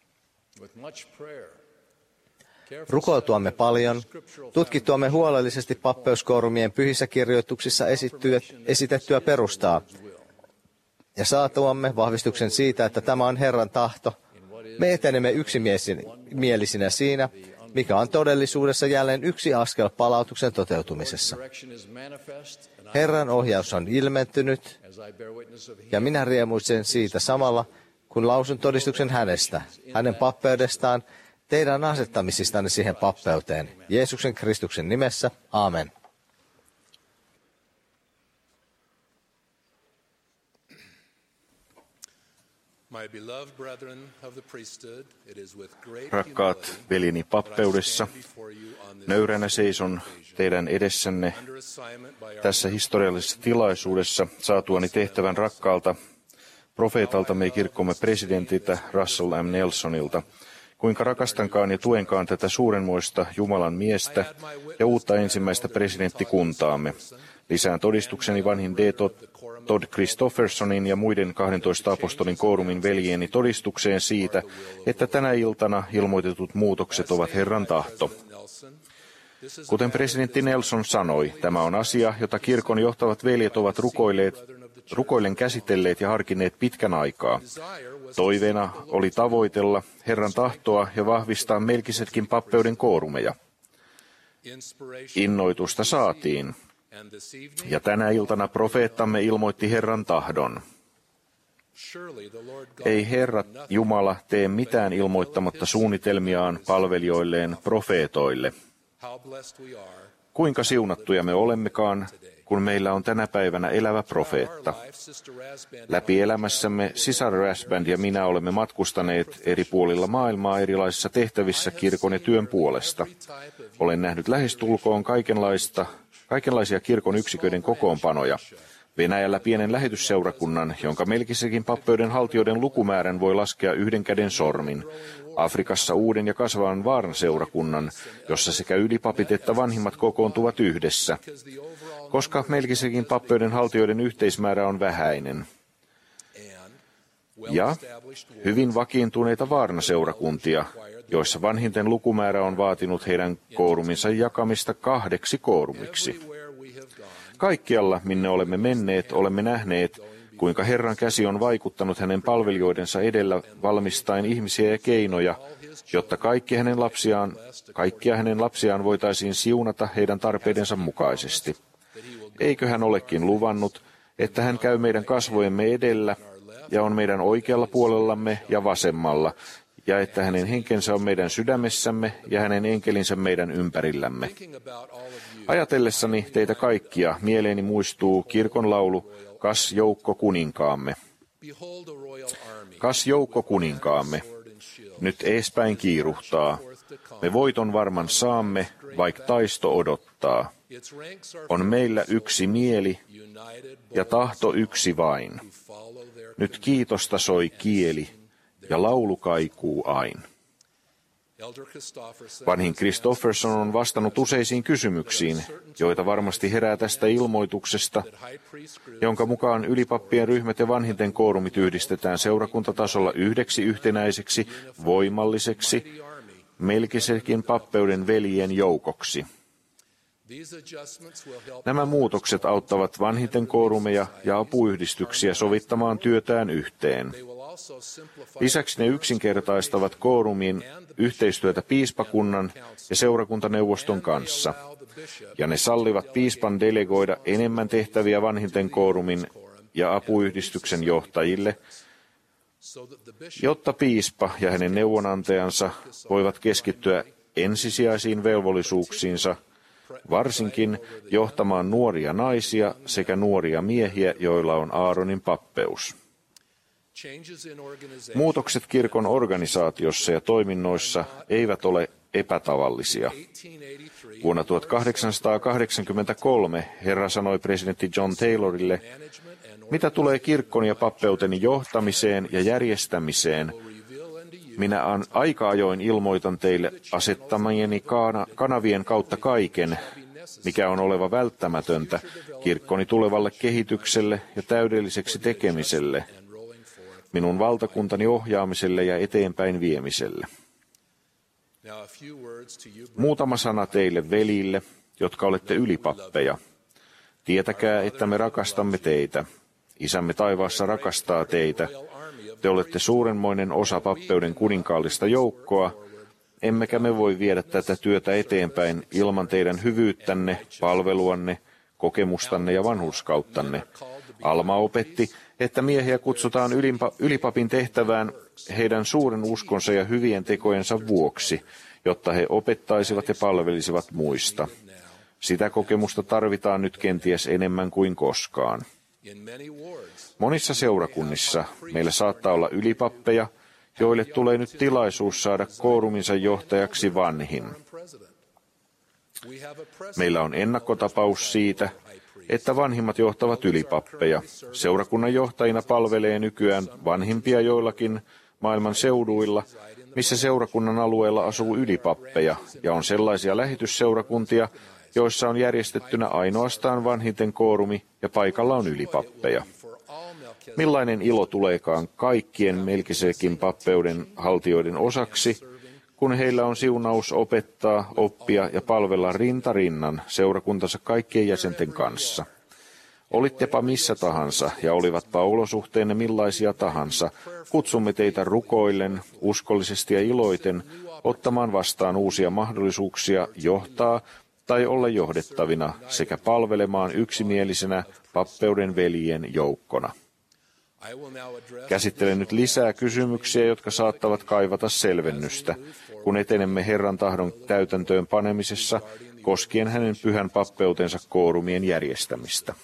Rukoiltuamme paljon, tutkittuamme huolellisesti pappeuskoorumien pyhissä kirjoituksissa esitettyä perustaa ja saatuamme vahvistuksen siitä, että tämä on Herran tahto, me etenemme yksimielisinä siinä, mikä on todellisuudessa jälleen yksi askel palautuksen toteutumisessa. Herran ohjaus on ilmentynyt, ja minä riemuitsen siitä samalla, kun lausun todistuksen hänestä, hänen pappeudestaan, teidän asettamisistanne siihen pappeuteen. Jeesuksen Kristuksen nimessä. Aamen. Rakkaat veljeni pappeudessa, nöyränä seison teidän edessänne tässä historiallisessa tilaisuudessa saatuani tehtävän rakkaalta profeetaltamme ja kirkkomme presidentiltä Russell M. Nelsonilta, kuinka rakastankaan ja tuenkaan tätä suurenmoista Jumalan miestä ja uutta ensimmäistä presidenttikuntaamme. Lisään todistukseni vanhin D. Todd Christoffersonin ja muiden kahdentoista apostolin koorumin veljieni todistukseen siitä, että tänä iltana ilmoitetut muutokset ovat Herran tahto. Kuten presidentti Nelson sanoi, tämä on asia, jota kirkon johtavat veljet ovat rukoilleet, rukoillen käsitelleet ja harkinneet pitkän aikaa. Toiveena oli tavoitella Herran tahtoa ja vahvistaa Melkisedkin pappeuden koorumeja. Innoitusta saatiin, Ja tänä iltana profeettamme ilmoitti Herran tahdon. Ei Herra Jumala tee mitään ilmoittamatta suunnitelmiaan palvelijoilleen profeetoille. Kuinka siunattuja me olemmekaan, kun meillä on tänä päivänä elävä profeetta. Läpi elämässämme sisar Rasband ja minä olemme matkustaneet eri puolilla maailmaa erilaisissa tehtävissä kirkon ja työn puolesta. Olen nähnyt lähestulkoon kaikenlaista, kaikenlaisia kirkon yksiköiden kokoonpanoja. Venäjällä pienen lähetysseurakunnan, jonka Melkisedekin pappeuden haltijoiden lukumäärän voi laskea yhden käden sormin. Afrikassa uuden ja kasvavan Vaaran seurakunnan, jossa sekä ylipapit että vanhimmat kokoontuvat yhdessä, koska Melkisedekin pappeuden haltijoiden yhteismäärä on vähäinen. Ja hyvin vakiintuneita Vaarna-seurakuntia, joissa vanhinten lukumäärä on vaatinut heidän kooruminsa jakamista kahdeksi koorumiksi. Kaikkialla, minne olemme menneet, olemme nähneet, kuinka Herran käsi on vaikuttanut hänen palvelijoidensa edellä valmistaen ihmisiä ja keinoja, jotta kaikki hänen lapsiaan, kaikkia hänen lapsiaan voitaisiin siunata heidän tarpeidensa mukaisesti. Eikö hän olekin luvannut, että hän käy meidän kasvojemme edellä ja on meidän oikealla puolellamme ja vasemmalla, ja että hänen henkensä on meidän sydämessämme ja hänen enkelinsä meidän ympärillämme. Ajatellessani teitä kaikkia mieleeni muistuu kirkon laulu Kas joukko kuninkaamme. Kas joukko kuninkaamme. Nyt eespäin kiiruhtaa. Me voiton varman saamme, vaikka taisto odottaa. On meillä yksi mieli ja tahto yksi vain. Nyt kiitosta soi kieli ja laulu kaikuu ain. Vanhin Christofferson on vastannut useisiin kysymyksiin, joita varmasti herää tästä ilmoituksesta, jonka mukaan ylipappien ryhmät ja vanhinten koorumit yhdistetään seurakuntatasolla yhdeksi yhtenäiseksi, voimalliseksi, Melkisedekin pappeuden veljien joukoksi. Nämä muutokset auttavat vanhinten koorumeja ja apuyhdistyksiä sovittamaan työtään yhteen. Lisäksi ne yksinkertaistavat koorumin yhteistyötä piispakunnan ja seurakuntaneuvoston kanssa, ja ne sallivat piispan delegoida enemmän tehtäviä vanhinten koorumin ja apuyhdistyksen johtajille, jotta piispa ja hänen neuvonantajansa voivat keskittyä ensisijaisiin velvollisuuksiinsa, varsinkin johtamaan nuoria naisia sekä nuoria miehiä, joilla on Aaronin pappeus. Muutokset kirkon organisaatiossa ja toiminnoissa eivät ole epätavallisia. Vuonna tuhatkahdeksansataakahdeksankymmentäkolme Herra sanoi presidentti John Taylorille, mitä tulee kirkkon ja pappeuteni johtamiseen ja järjestämiseen, minä aika ajoin ilmoitan teille asettamieni kanavien kautta kaiken, mikä on oleva välttämätöntä kirkkoni tulevalle kehitykselle ja täydelliseksi tekemiselle, minun valtakuntani ohjaamiselle ja eteenpäin viemiselle. Muutama sana teille velille, jotka olette ylipappeja. Tietäkää, että me rakastamme teitä. Isämme taivaassa rakastaa teitä. Te olette suurenmoinen osa pappeuden kuninkaallista joukkoa, emmekä me voi viedä tätä työtä eteenpäin ilman teidän hyvyyttänne, palveluanne, kokemustanne ja vanhurskauttanne. Alma opetti, että miehiä kutsutaan ylipapin tehtävään heidän suuren uskonsa ja hyvien tekojensa vuoksi, jotta he opettaisivat ja palvelisivat muista. Sitä kokemusta tarvitaan nyt kenties enemmän kuin koskaan. Monissa seurakunnissa meillä saattaa olla ylipappeja, joille tulee nyt tilaisuus saada kooruminsa johtajaksi vanhin. Meillä on ennakkotapaus siitä, että vanhimmat johtavat ylipappeja. Seurakunnan johtajina palvelee nykyään vanhimpia joillakin maailman seuduilla, missä seurakunnan alueella asuu ylipappeja, ja on sellaisia lähetysseurakuntia, joissa on järjestettynä ainoastaan vanhinten koorumi ja paikalla on ylipappeja. Millainen ilo tuleekaan kaikkien Melkisedekin pappeuden haltijoiden osaksi, kun heillä on siunaus opettaa, oppia ja palvella rinta rinnan seurakuntansa kaikkien jäsenten kanssa. Olittepa missä tahansa ja olivatpa olosuhteenne millaisia tahansa, kutsumme teitä rukoillen, uskollisesti ja iloiten, ottamaan vastaan uusia mahdollisuuksia johtaa tai olla johdettavina sekä palvelemaan yksimielisenä pappeuden veljien joukkona. Käsittelen nyt lisää kysymyksiä, jotka saattavat kaivata selvennystä, kun etenemme Herran tahdon täytäntöön panemisessa koskien hänen pyhän pappeutensa koorumien järjestämistä.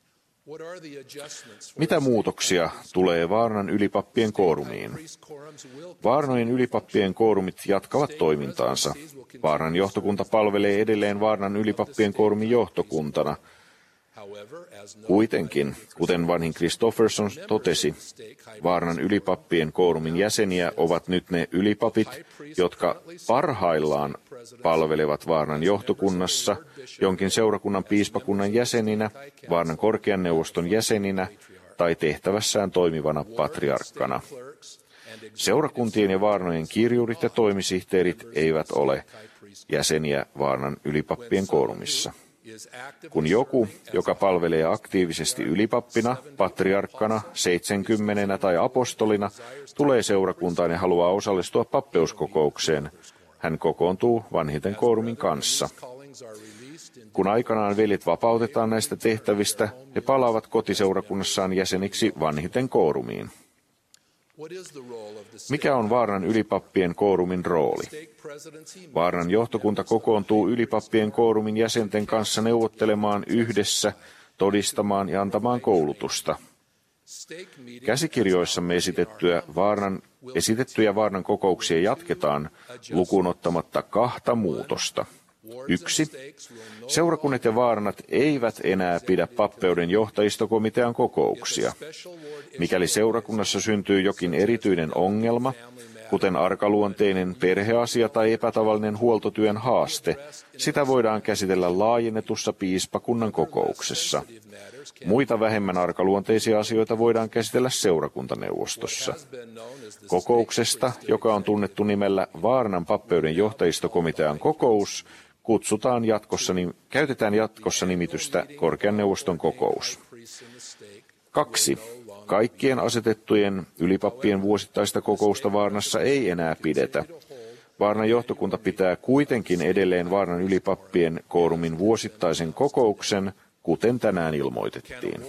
Mitä muutoksia tulee Vaarnan ylipappien koorumiin? Vaarnojen ylipappien koorumit jatkavat toimintaansa. Vaarnan johtokunta palvelee edelleen Vaarnan ylipappien koorumin johtokuntana. Kuitenkin, kuten vanhin Christofferson totesi, Vaarnan ylipappien koorumin jäseniä ovat nyt ne ylipapit, jotka parhaillaan palvelevat Vaarnan johtokunnassa, jonkin seurakunnan piispakunnan jäseninä, Vaarnan korkean neuvoston jäseninä tai tehtävässään toimivana patriarkkana. Seurakuntien ja Vaarnojen kirjurit ja toimisihteerit eivät ole jäseniä Vaarnan ylipappien koorumissa. Kun joku, joka palvelee aktiivisesti ylipappina, patriarkkana, seitsemänkymmenenä tai apostolina, tulee seurakuntaan ja haluaa osallistua pappeuskokoukseen, hän kokoontuu vanhinten koorumin kanssa. Kun aikanaan veljet vapautetaan näistä tehtävistä, he palaavat kotiseurakunnassaan jäseniksi vanhinten koorumiin. Mikä on Vaarnan ylipappien koorumin rooli? Vaarnan johtokunta kokoontuu ylipappien koorumin jäsenten kanssa neuvottelemaan yhdessä, todistamaan ja antamaan koulutusta. Käsikirjoissamme esitettyjä Vaarnan, esitettyjä Vaarnan kokouksia jatketaan lukuun ottamatta kahta muutosta. Yksi. Seurakunnat ja Vaarnat eivät enää pidä pappeuden johtajistokomitean kokouksia. Mikäli seurakunnassa syntyy jokin erityinen ongelma, kuten arkaluonteinen perheasia tai epätavallinen huoltotyön haaste, sitä voidaan käsitellä laajennetussa piispakunnan kokouksessa. Muita vähemmän arkaluonteisia asioita voidaan käsitellä seurakuntaneuvostossa. Kokouksesta, joka on tunnettu nimellä Vaarnan pappeuden johtajistokomitean kokous, kutsutaan jatkossa, käytetään jatkossa nimitystä korkean neuvoston kokous. Kaksi. Kaikkien asetettujen ylipappien vuosittaista kokousta Vaarnassa ei enää pidetä. Vaarnan johtokunta pitää kuitenkin edelleen Vaarnan ylipappien koorumin vuosittaisen kokouksen, kuten tänään ilmoitettiin.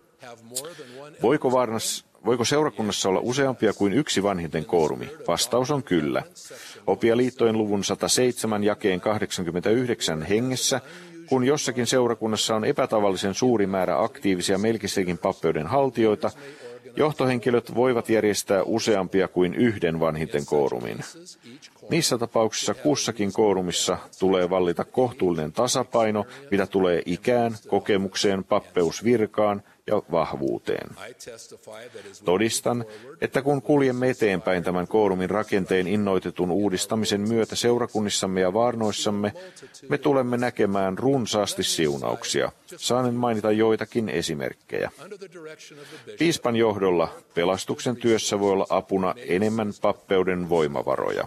Voiko, Vaarnas, voiko seurakunnassa olla useampia kuin yksi vanhinten koorumi? Vastaus on kyllä. Opialiittojen luvun sata seitsemän jakeen kahdeksankymmentäyhdeksän hengessä, kun jossakin seurakunnassa on epätavallisen suuri määrä aktiivisia Melkisedekin pappeuden haltijoita, johtohenkilöt voivat järjestää useampia kuin yhden vanhinten koorumin. Niissä tapauksissa kussakin koorumissa tulee vallita kohtuullinen tasapaino, mitä tulee ikään, kokemukseen, pappeusvirkaan ja vahvuuteen. Todistan, että kun kuljemme eteenpäin tämän koorumin rakenteen innoitetun uudistamisen myötä seurakunnissamme ja vaarnoissamme, me tulemme näkemään runsaasti siunauksia. Saanen mainita joitakin esimerkkejä. Piispan johdolla pelastuksen työssä voi olla apuna enemmän pappeuden voimavaroja.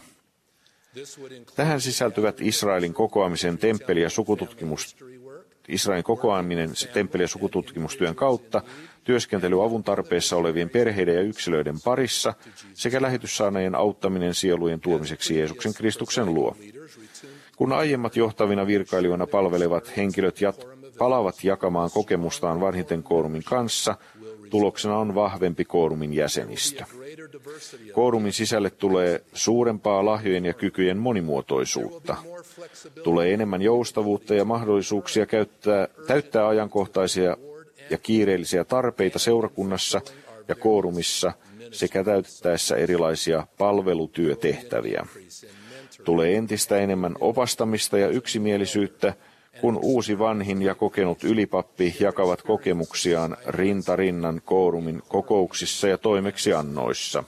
Tähän sisältyvät Israelin kokoamisen temppeli- ja sukututkimus, Israelin kokoaminen temppeli- ja sukututkimustyön kautta, työskentely avun tarpeessa olevien perheiden ja yksilöiden parissa sekä lähetyssaaneen auttaminen sielujen tuomiseksi Jeesuksen Kristuksen luo. Kun aiemmat johtavina virkailijoina palvelevat henkilöt jat- palaavat jakamaan kokemustaan vanhinten koorumin kanssa, tuloksena on vahvempi koorumin jäsenistö. Koorumin sisälle tulee suurempaa lahjojen ja kykyjen monimuotoisuutta. Tulee enemmän joustavuutta ja mahdollisuuksia käyttää, täyttää ajankohtaisia ja kiireellisiä tarpeita seurakunnassa ja koorumissa sekä täytettäessä erilaisia palvelutyötehtäviä. Tulee entistä enemmän opastamista ja yksimielisyyttä, kun uusi vanhin ja kokenut ylipappi jakavat kokemuksiaan rinta rinnan koorumin kokouksissa ja toimeksiannoissa.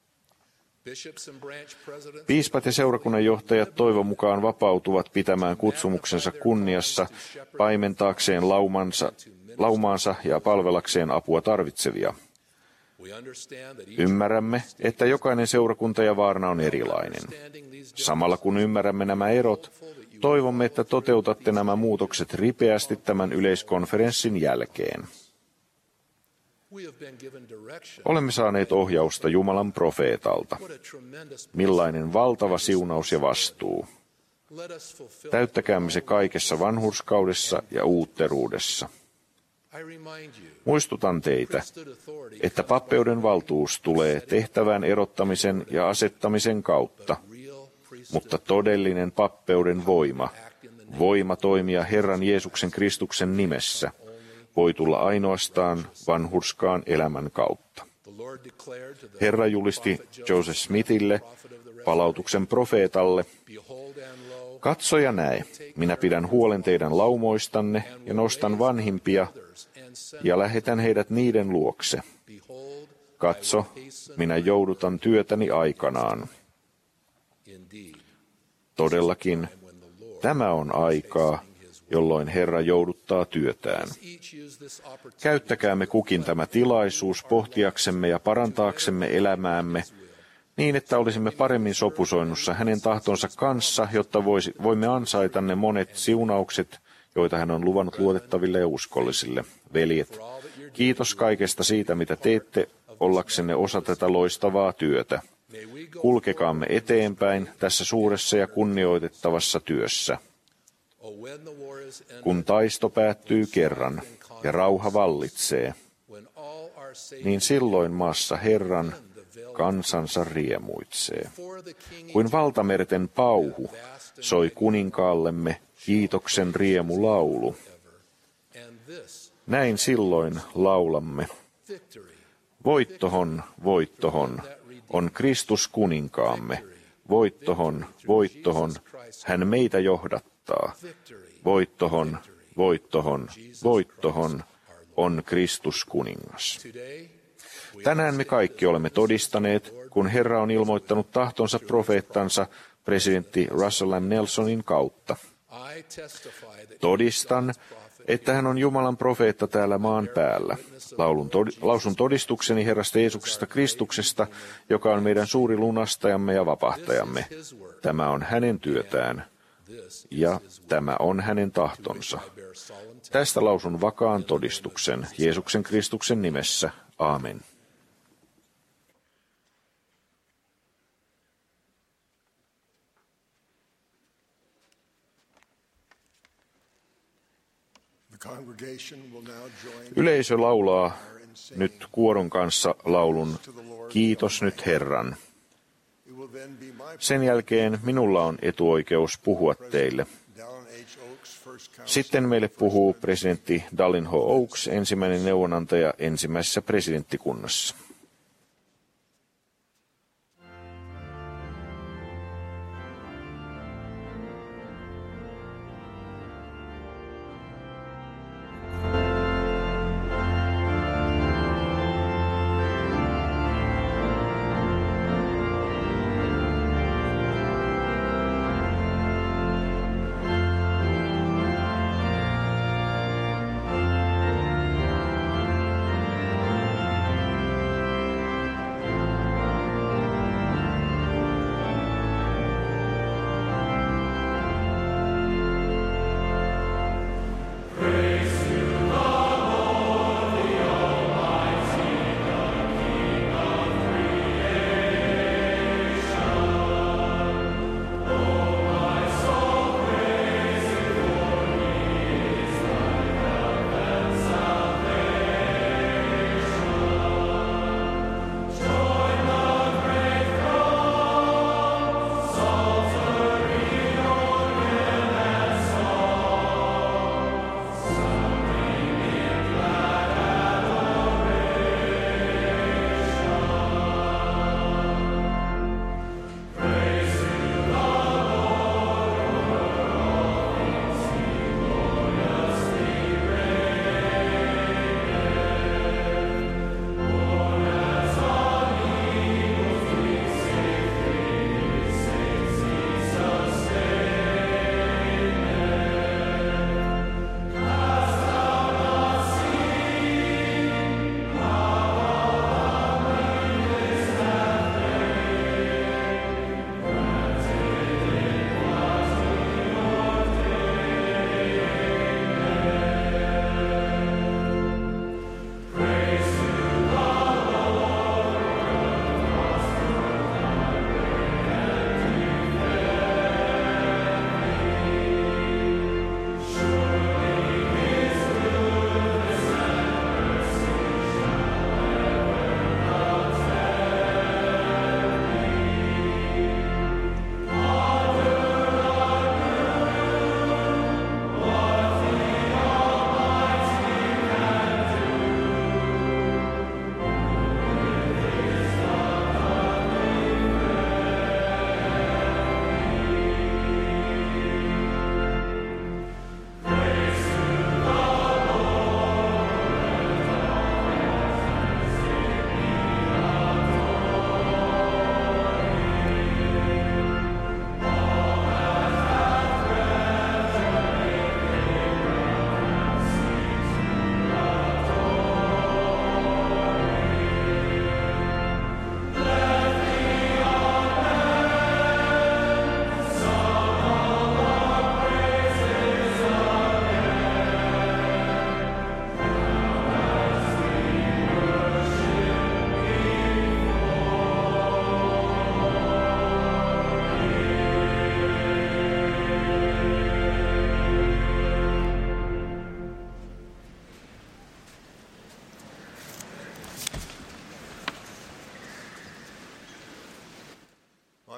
Piispat ja seurakunnan johtajat toivon mukaan vapautuvat pitämään kutsumuksensa kunniassa, paimentaakseen laumansa, laumaansa ja palvelakseen apua tarvitsevia. Ymmärrämme, että jokainen seurakunta ja vaarna on erilainen. Samalla kun ymmärrämme nämä erot, toivomme, että toteutatte nämä muutokset ripeästi tämän yleiskonferenssin jälkeen. Olemme saaneet ohjausta Jumalan profeetalta. Millainen valtava siunaus ja vastuu. Täyttäkäämme se kaikessa vanhurskaudessa ja uutteruudessa. Muistutan teitä, että pappeuden valtuus tulee tehtävän erottamisen ja asettamisen kautta, mutta todellinen pappeuden voima, voima toimia Herran Jeesuksen Kristuksen nimessä, voi tulla ainoastaan vanhurskaan elämän kautta. Herra julisti Joseph Smithille, palautuksen profeetalle, katso ja näe, minä pidän huolen teidän laumoistanne ja nostan vanhimpia ja lähetän heidät niiden luokse. Katso, minä joudutan työtäni aikanaan. Todellakin, tämä on aikaa, jolloin Herra jouduttaa työtään. Käyttäkäämme kukin tämä tilaisuus pohtiaksemme ja parantaaksemme elämäämme niin, että olisimme paremmin sopusoinnussa hänen tahtonsa kanssa, jotta voisi, voimme ansaita ne monet siunaukset, joita hän on luvannut luotettaville ja uskollisille. Veljet, kiitos kaikesta siitä, mitä teette ollaksenne osa tätä loistavaa työtä. Kulkekaamme eteenpäin tässä suuressa ja kunnioitettavassa työssä. Kun taisto päättyy kerran ja rauha vallitsee, niin silloin maassa Herran kansansa riemuitsee. Kuin valtamerten pauhu soi kuninkaallemme kiitoksen riemulaulu. Näin silloin laulamme. Voittohon, voittohon on Kristus kuninkaamme. Voittohon, voittohon hän meitä johdattaa. Voittohon, voittohon, voittohon on Kristus kuningas. Tänään me kaikki olemme todistaneet, kun Herra on ilmoittanut tahtonsa profeettansa presidentti Russell M. Nelsonin kautta. Todistan, että hän on Jumalan profeetta täällä maan päällä. Laulun tod- lausun todistukseni Herrasta Jeesuksesta Kristuksesta, joka on meidän suuri lunastajamme ja vapahtajamme. Tämä on hänen työtään ja tämä on hänen tahtonsa. Tästä lausun vakaan todistuksen Jeesuksen Kristuksen nimessä. Aamen. Yleisö laulaa nyt kuoron kanssa laulun Kiitos nyt Herran. Sen jälkeen minulla on etuoikeus puhua teille. Sitten meille puhuu presidentti Dallin H. Oaks, ensimmäinen neuvonantaja ensimmäisessä presidenttikunnassa.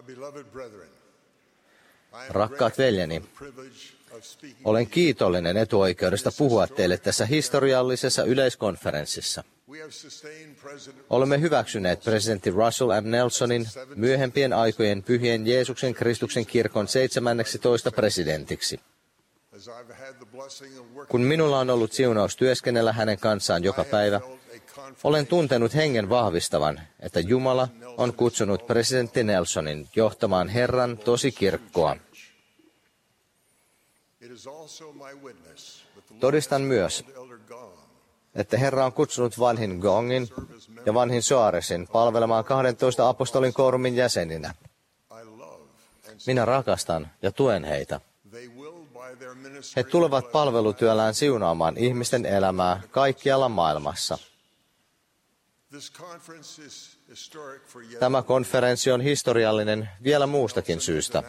Rakkaat veljeni, olen kiitollinen etuoikeudesta puhua teille tässä historiallisessa yleiskonferenssissa. Olemme hyväksyneet presidentti Russell M. Nelsonin myöhempien aikojen pyhien Jeesuksen Kristuksen kirkon seitsemänneksitoista presidentiksi. Kun minulla on ollut siunaus työskennellä hänen kanssaan joka päivä, olen tuntenut hengen vahvistavan, että Jumala on kutsunut presidentti Nelsonin johtamaan Herran tosikirkkoa. Todistan myös, että Herra on kutsunut vanhin Gongin ja vanhin Soaresin palvelemaan kahdentoista apostolin koorumin jäseninä. Minä rakastan ja tuen heitä. He tulevat palvelutyöllään siunaamaan ihmisten elämää kaikkialla maailmassa. Tämä konferenssi on historiallinen vielä muustakin syystä.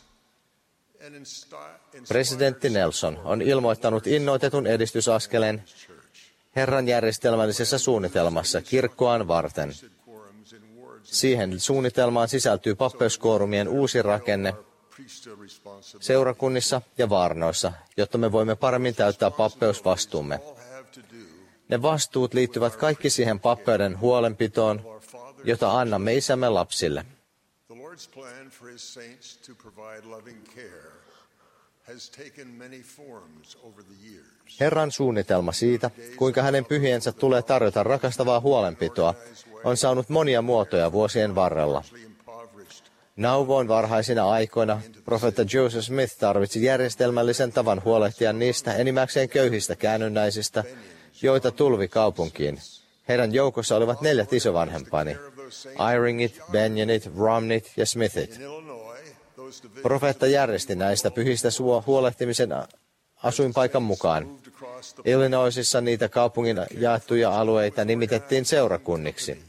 Presidentti Nelson on ilmoittanut innoitetun edistysaskeleen Herran järjestelmällisessä suunnitelmassa kirkkoaan varten. Siihen suunnitelmaan sisältyy pappeuskoorumien uusi rakenne seurakunnissa ja vaarnoissa, jotta me voimme paremmin täyttää pappeusvastuumme. Ne vastuut liittyvät kaikki siihen pappeuden huolenpitoon, jota annamme isämme lapsille. Herran suunnitelma siitä, kuinka hänen pyhiensä tulee tarjota rakastavaa huolenpitoa, on saanut monia muotoja vuosien varrella. Nauvoon varhaisina aikoina profeetta Joseph Smith tarvitsi järjestelmällisen tavan huolehtia niistä enimmäkseen köyhistä käännynnäisistä, joita tulvi kaupunkiin. Heidän joukossa olivat neljät isovanhempani, Iringit, Benjonit, Romneyt ja Smithit. Profeetta järjesti näistä pyhistä suo huolehtimisen asuinpaikan mukaan. Illinoisissa niitä kaupungin jaettuja alueita nimitettiin seurakunniksi.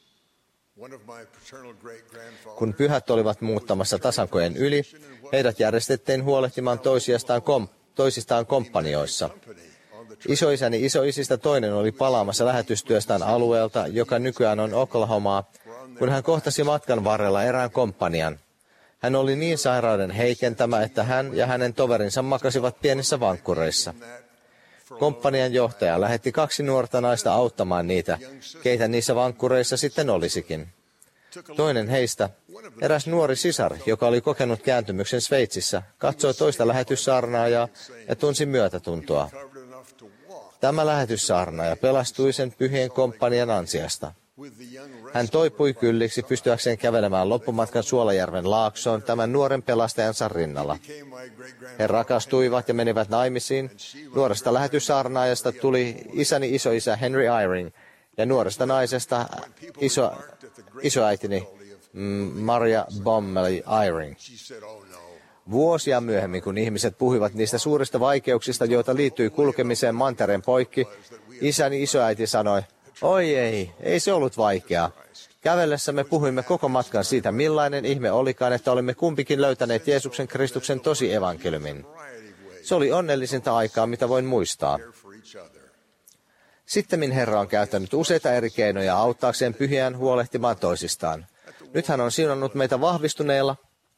Kun pyhät olivat muuttamassa tasankojen yli, heidät järjestettiin huolehtimaan toisistaan, kom- toisistaan komppanioissa. Isoisäni isoisistä toinen oli palaamassa lähetystyöstään alueelta, joka nykyään on Oklahomaa, kun hän kohtasi matkan varrella erään komppanian. Hän oli niin sairauden heikentämä, että hän ja hänen toverinsa makasivat pienissä vankkureissa. Komppanian johtaja lähetti kaksi nuorta naista auttamaan niitä, keitä niissä vankkureissa sitten olisikin. Toinen heistä, eräs nuori sisar, joka oli kokenut kääntymyksen Sveitsissä, katsoi toista lähetyssaarnaajaa ja tunsi myötätuntoa. Tämä lähetyssaarnaaja pelastui sen pyhien komppanian ansiasta. Hän toipui kylliksi pystyäkseen kävelemään loppumatkan Suolajärven laaksoon tämän nuoren pelastajansa rinnalla. He rakastuivat ja menivät naimisiin. Nuoresta lähetyssaarnaajasta tuli isäni isoisä Henry Eyring ja nuoresta naisesta iso, isoäitini Maria Bommeli Eyring. Vuosia myöhemmin, kun ihmiset puhuivat niistä suurista vaikeuksista, joita liittyi kulkemiseen mantereen poikki, isäni isoäiti sanoi, oi ei, ei se ollut vaikeaa. Kävellessä me puhuimme koko matkan siitä, millainen ihme olikaan, että olimme kumpikin löytäneet Jeesuksen Kristuksen tosi evankeliumin. Se oli onnellisinta aikaa, mitä voin muistaa. Sittemmin Herra on käyttänyt useita eri keinoja auttaakseen pyhiään huolehtimaan toisistaan. Nyt hän on siunannut meitä vahvistuneilla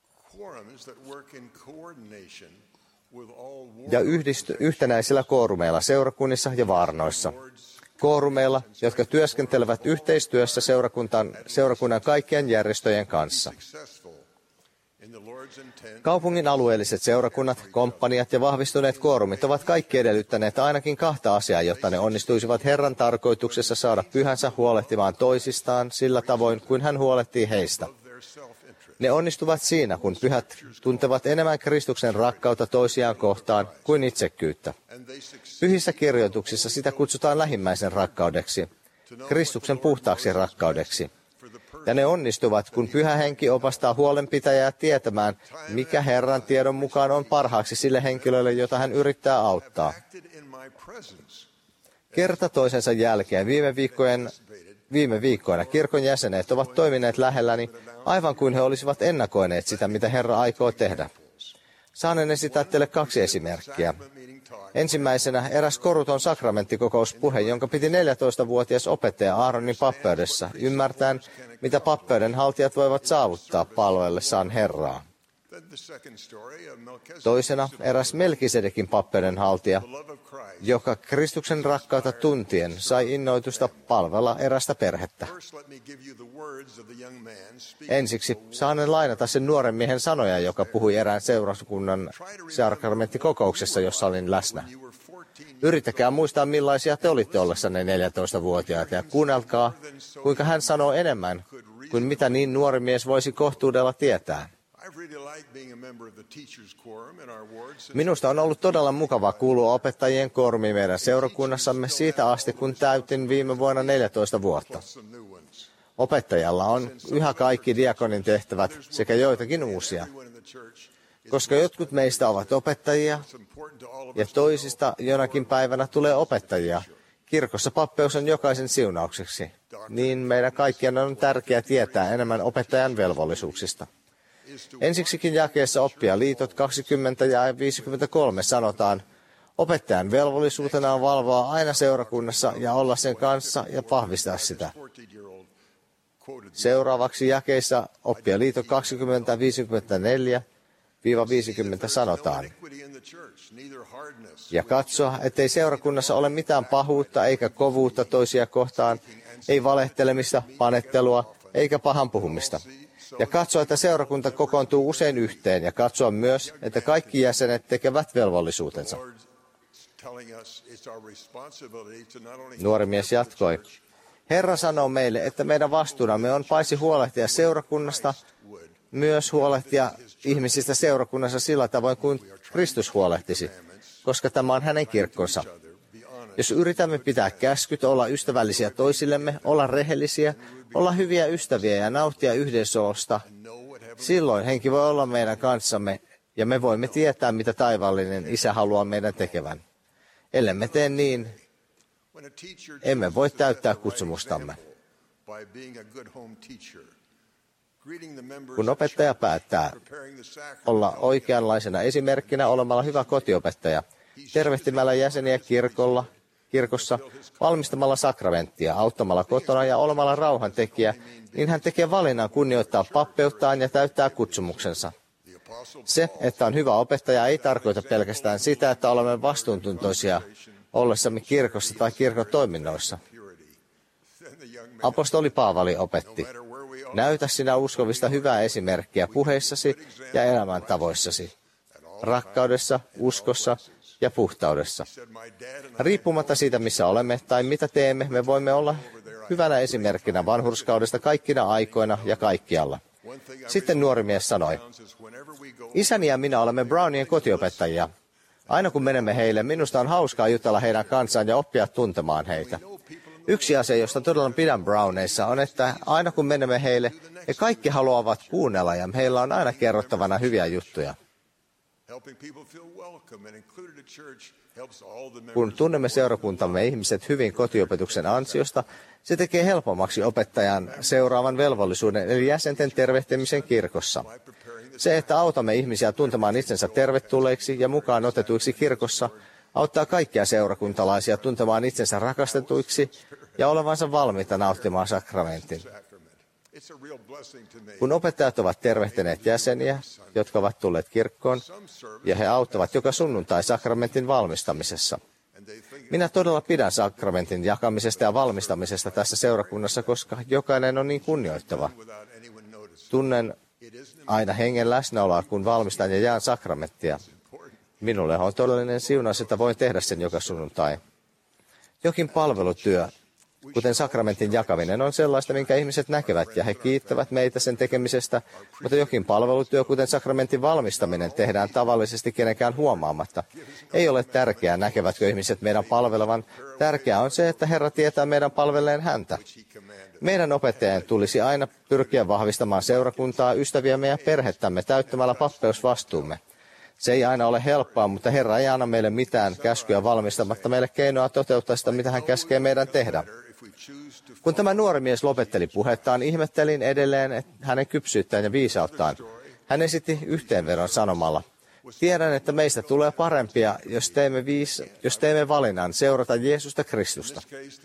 ja yhdisty, yhtenäisillä koorumeilla seurakunnissa ja vaarnoissa. Koorumeilla, jotka työskentelevät yhteistyössä seurakunnan kaikkien järjestöjen kanssa. Kaupungin alueelliset seurakunnat, komppaniat ja vahvistuneet koorumit ovat kaikki edellyttäneet ainakin kahta asiaa, jotta ne onnistuisivat Herran tarkoituksessa saada pyhänsä huolehtimaan toisistaan sillä tavoin, kuin hän huolehtii heistä. Ne onnistuvat siinä, kun pyhät tuntevat enemmän Kristuksen rakkautta toisiaan kohtaan kuin itsekkyyttä. Pyhissä kirjoituksissa sitä kutsutaan lähimmäisen rakkaudeksi, Kristuksen puhtaaksi rakkaudeksi. Ja ne onnistuvat, kun Pyhä Henki opastaa huolenpitäjää tietämään, mikä Herran tiedon mukaan on parhaaksi sille henkilölle, jota hän yrittää auttaa. Kerta toisensa jälkeen viime, viikkojen, viime viikkoina kirkon jäsenet ovat toimineet lähelläni, aivan kuin he olisivat ennakoineet sitä, mitä Herra aikoo tehdä. Saanen esittää teille kaksi esimerkkiä. Ensimmäisenä eräs koruton sakramenttikokouspuhe, jonka piti neljätoistavuotias opettaja Aaronin pappeudessa, ymmärtäen, mitä pappeuden haltijat voivat saavuttaa palvellessaan Herraa. Toisena eräs Melkisedekin pappeuden haltija, joka Kristuksen rakkautta tuntien sai innoitusta palvella erästä perhettä. Ensiksi saanen lainata sen nuoren miehen sanoja, joka puhui erään seurakunnan sakramenttikokouksessa, jossa olin läsnä. Yrittäkää muistaa, millaisia te olitte ollessanne neljätoistavuotiaita, ja kuunnelkaa, kuinka hän sanoo enemmän kuin mitä niin nuori mies voisi kohtuudella tietää. Minusta on ollut todella mukavaa kuulua opettajien koormiin meidän seurakunnassamme siitä asti, kun täytin viime vuonna neljätoista vuotta. Opettajalla on yhä kaikki diakonin tehtävät sekä joitakin uusia. Koska jotkut meistä ovat opettajia ja toisista jonakin päivänä tulee opettajia, kirkossa pappeus on jokaisen siunaukseksi, niin meidän kaikkien on tärkeää tietää enemmän opettajan velvollisuuksista. Ensiksikin jakeessa oppia liitot kaksikymmentä ja viisikymmentäkolme sanotaan, opettajan velvollisuutena on valvoa aina seurakunnassa ja olla sen kanssa ja vahvistaa sitä. Seuraavaksi jakeissa oppia liitot kaksikymmentä viisikymmentäneljä viisikymmentä sanotaan, ja katsoa, ettei seurakunnassa ole mitään pahuutta eikä kovuutta toisia kohtaan, ei valehtelemista, panettelua eikä pahan puhumista. Ja katsoa, että seurakunta kokoontuu usein yhteen, ja katsoa myös, että kaikki jäsenet tekevät velvollisuutensa. Nuori mies jatkoi. Herra sanoo meille, että meidän vastuunamme on paitsi huolehtia seurakunnasta, myös huolehtia ihmisistä seurakunnassa sillä tavoin kuin Kristus huolehtisi, koska tämä on hänen kirkkonsa. Jos yritämme pitää käskyt, olla ystävällisiä toisillemme, olla rehellisiä, olla hyviä ystäviä ja nauttia yhdessäolosta, silloin henki voi olla meidän kanssamme ja me voimme tietää, mitä taivaallinen Isä haluaa meidän tekevän. Ellemme tee niin, emme voi täyttää kutsumustamme. Kun opettaja päättää olla oikeanlaisena esimerkkinä olemalla hyvä kotiopettaja, tervehtimällä jäseniä kirkolla, kirkossa, valmistamalla sakramenttia, auttamalla kotona ja olemalla rauhantekijä, niin hän tekee valinnan kunnioittaa pappeuttaan ja täyttää kutsumuksensa. Se, että on hyvä opettaja, ei tarkoita pelkästään sitä, että olemme vastuuntuntoisia ollessamme kirkossa tai kirkon toiminnoissa. Apostoli Paavali opetti, näytä sinä uskovista hyvää esimerkkiä puheissasi ja elämäntavoissasi, rakkaudessa, uskossa ja puhtaudessa. Riippumatta siitä, missä olemme tai mitä teemme, me voimme olla hyvänä esimerkkinä vanhurskaudesta kaikkina aikoina ja kaikkialla. Sitten nuori mies sanoi, isäni ja minä olemme Brownien kotiopettajia. Aina kun menemme heille, minusta on hauskaa jutella heidän kanssaan ja oppia tuntemaan heitä. Yksi asia, josta todella pidän Browneissa, on, että aina kun menemme heille, he kaikki haluavat kuunnella ja heillä on aina kerrottavana hyviä juttuja. Kun tunnemme seurakuntamme ihmiset hyvin kotiopetuksen ansiosta, se tekee helpommaksi opettajan seuraavan velvollisuuden, eli jäsenten tervehtimisen kirkossa. Se, että autamme ihmisiä tuntemaan itsensä tervetulleiksi ja mukaan otetuiksi kirkossa, auttaa kaikkia seurakuntalaisia tuntemaan itsensä rakastetuiksi ja olevansa valmiita nauttimaan sakramentin. Kun opettajat ovat tervehtineet jäseniä, jotka ovat tulleet kirkkoon, ja he auttavat joka sunnuntai sakramentin valmistamisessa. Minä todella pidän sakramentin jakamisesta ja valmistamisesta tässä seurakunnassa, koska jokainen on niin kunnioittava. Tunnen aina hengen läsnäoloa, kun valmistan ja jaan sakramenttia. Minulle on todellinen siunaus, että voin tehdä sen joka sunnuntai. Jokin palvelutyö, kuten sakramentin jakaminen, on sellaista, minkä ihmiset näkevät, ja he kiittävät meitä sen tekemisestä, mutta jokin palvelutyö, kuten sakramentin valmistaminen, tehdään tavallisesti kenenkään huomaamatta. Ei ole tärkeää, näkevätkö ihmiset meidän palvelevan. Tärkeää on se, että Herra tietää meidän palvelleen häntä. Meidän opettajien tulisi aina pyrkiä vahvistamaan seurakuntaa, ystäviämme ja perhettämme täyttämällä pappeusvastuumme. Se ei aina ole helppoa, mutta Herra ei anna meille mitään käskyä valmistamatta meille keinoa toteuttaa sitä, mitä hän käskee meidän tehdä. Kun tämä nuori mies lopetteli puhettaan, ihmettelin edelleen hänen kypsyyttään ja viisauttaan. Hän esitti yhteenvedon sanomalla, Tiedän, että meistä tulee parempia, jos teemme, viis, jos teemme valinnan seurata Jeesusta Kristusta.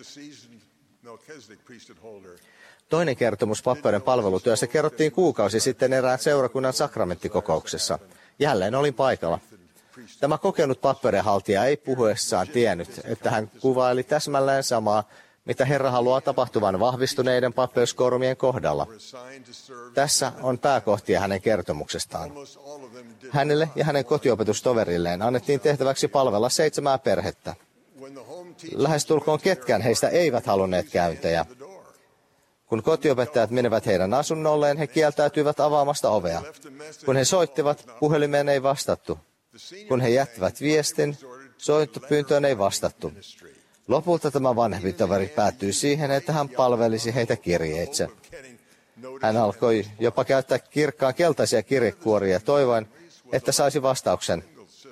Toinen kertomus pappeuden palvelutyössä kerrottiin kuukausi sitten erään seurakunnan sakramenttikokouksessa. Jälleen olin paikalla. Tämä kokenut pappeudenhaltija ei puhuessaan tiennyt, että hän kuvaili täsmälleen samaa, mitä Herra haluaa tapahtuvan vahvistuneiden pappeuskourumien kohdalla. Tässä on pääkohtia hänen kertomuksestaan. Hänelle ja hänen kotiopetustoverilleen annettiin tehtäväksi palvella seitsemää perhettä. Lähestulkoon ketkään heistä eivät halunneet käyntejä. Kun kotiopettajat menevät heidän asunnolleen, he kieltäytyivät avaamasta ovea. Kun he soittivat, puhelimeen ei vastattu. Kun he jättivät viestin, soittopyyntöön ei vastattu. Lopulta tämä vanhempi toveri päättyi siihen, että hän palvelisi heitä kirjeitse. Hän alkoi jopa käyttää kirkkaan keltaisia kirjekuoria toivoen, että saisi vastauksen.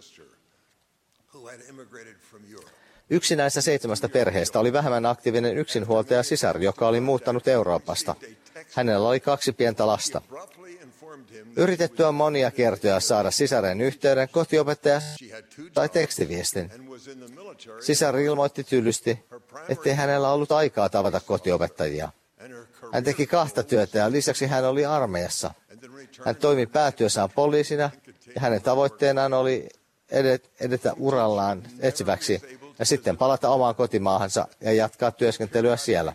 Yksi näistä seitsemästä perheestä oli vähemmän aktiivinen yksinhuoltaja sisar, joka oli muuttanut Euroopasta. Hänellä oli kaksi pientä lasta. Yritettyä monia kertoja saada sisaren yhteyden, kotiopettaja tai tekstiviestin. Sisar ilmoitti tylysti, ettei hänellä ollut aikaa tavata kotiopettajia. Hän teki kahta työtä ja lisäksi hän oli armeijassa. Hän toimi päätyössään poliisina ja hänen tavoitteenaan oli edetä urallaan etsiväksi ja sitten palata omaan kotimaahansa ja jatkaa työskentelyä siellä.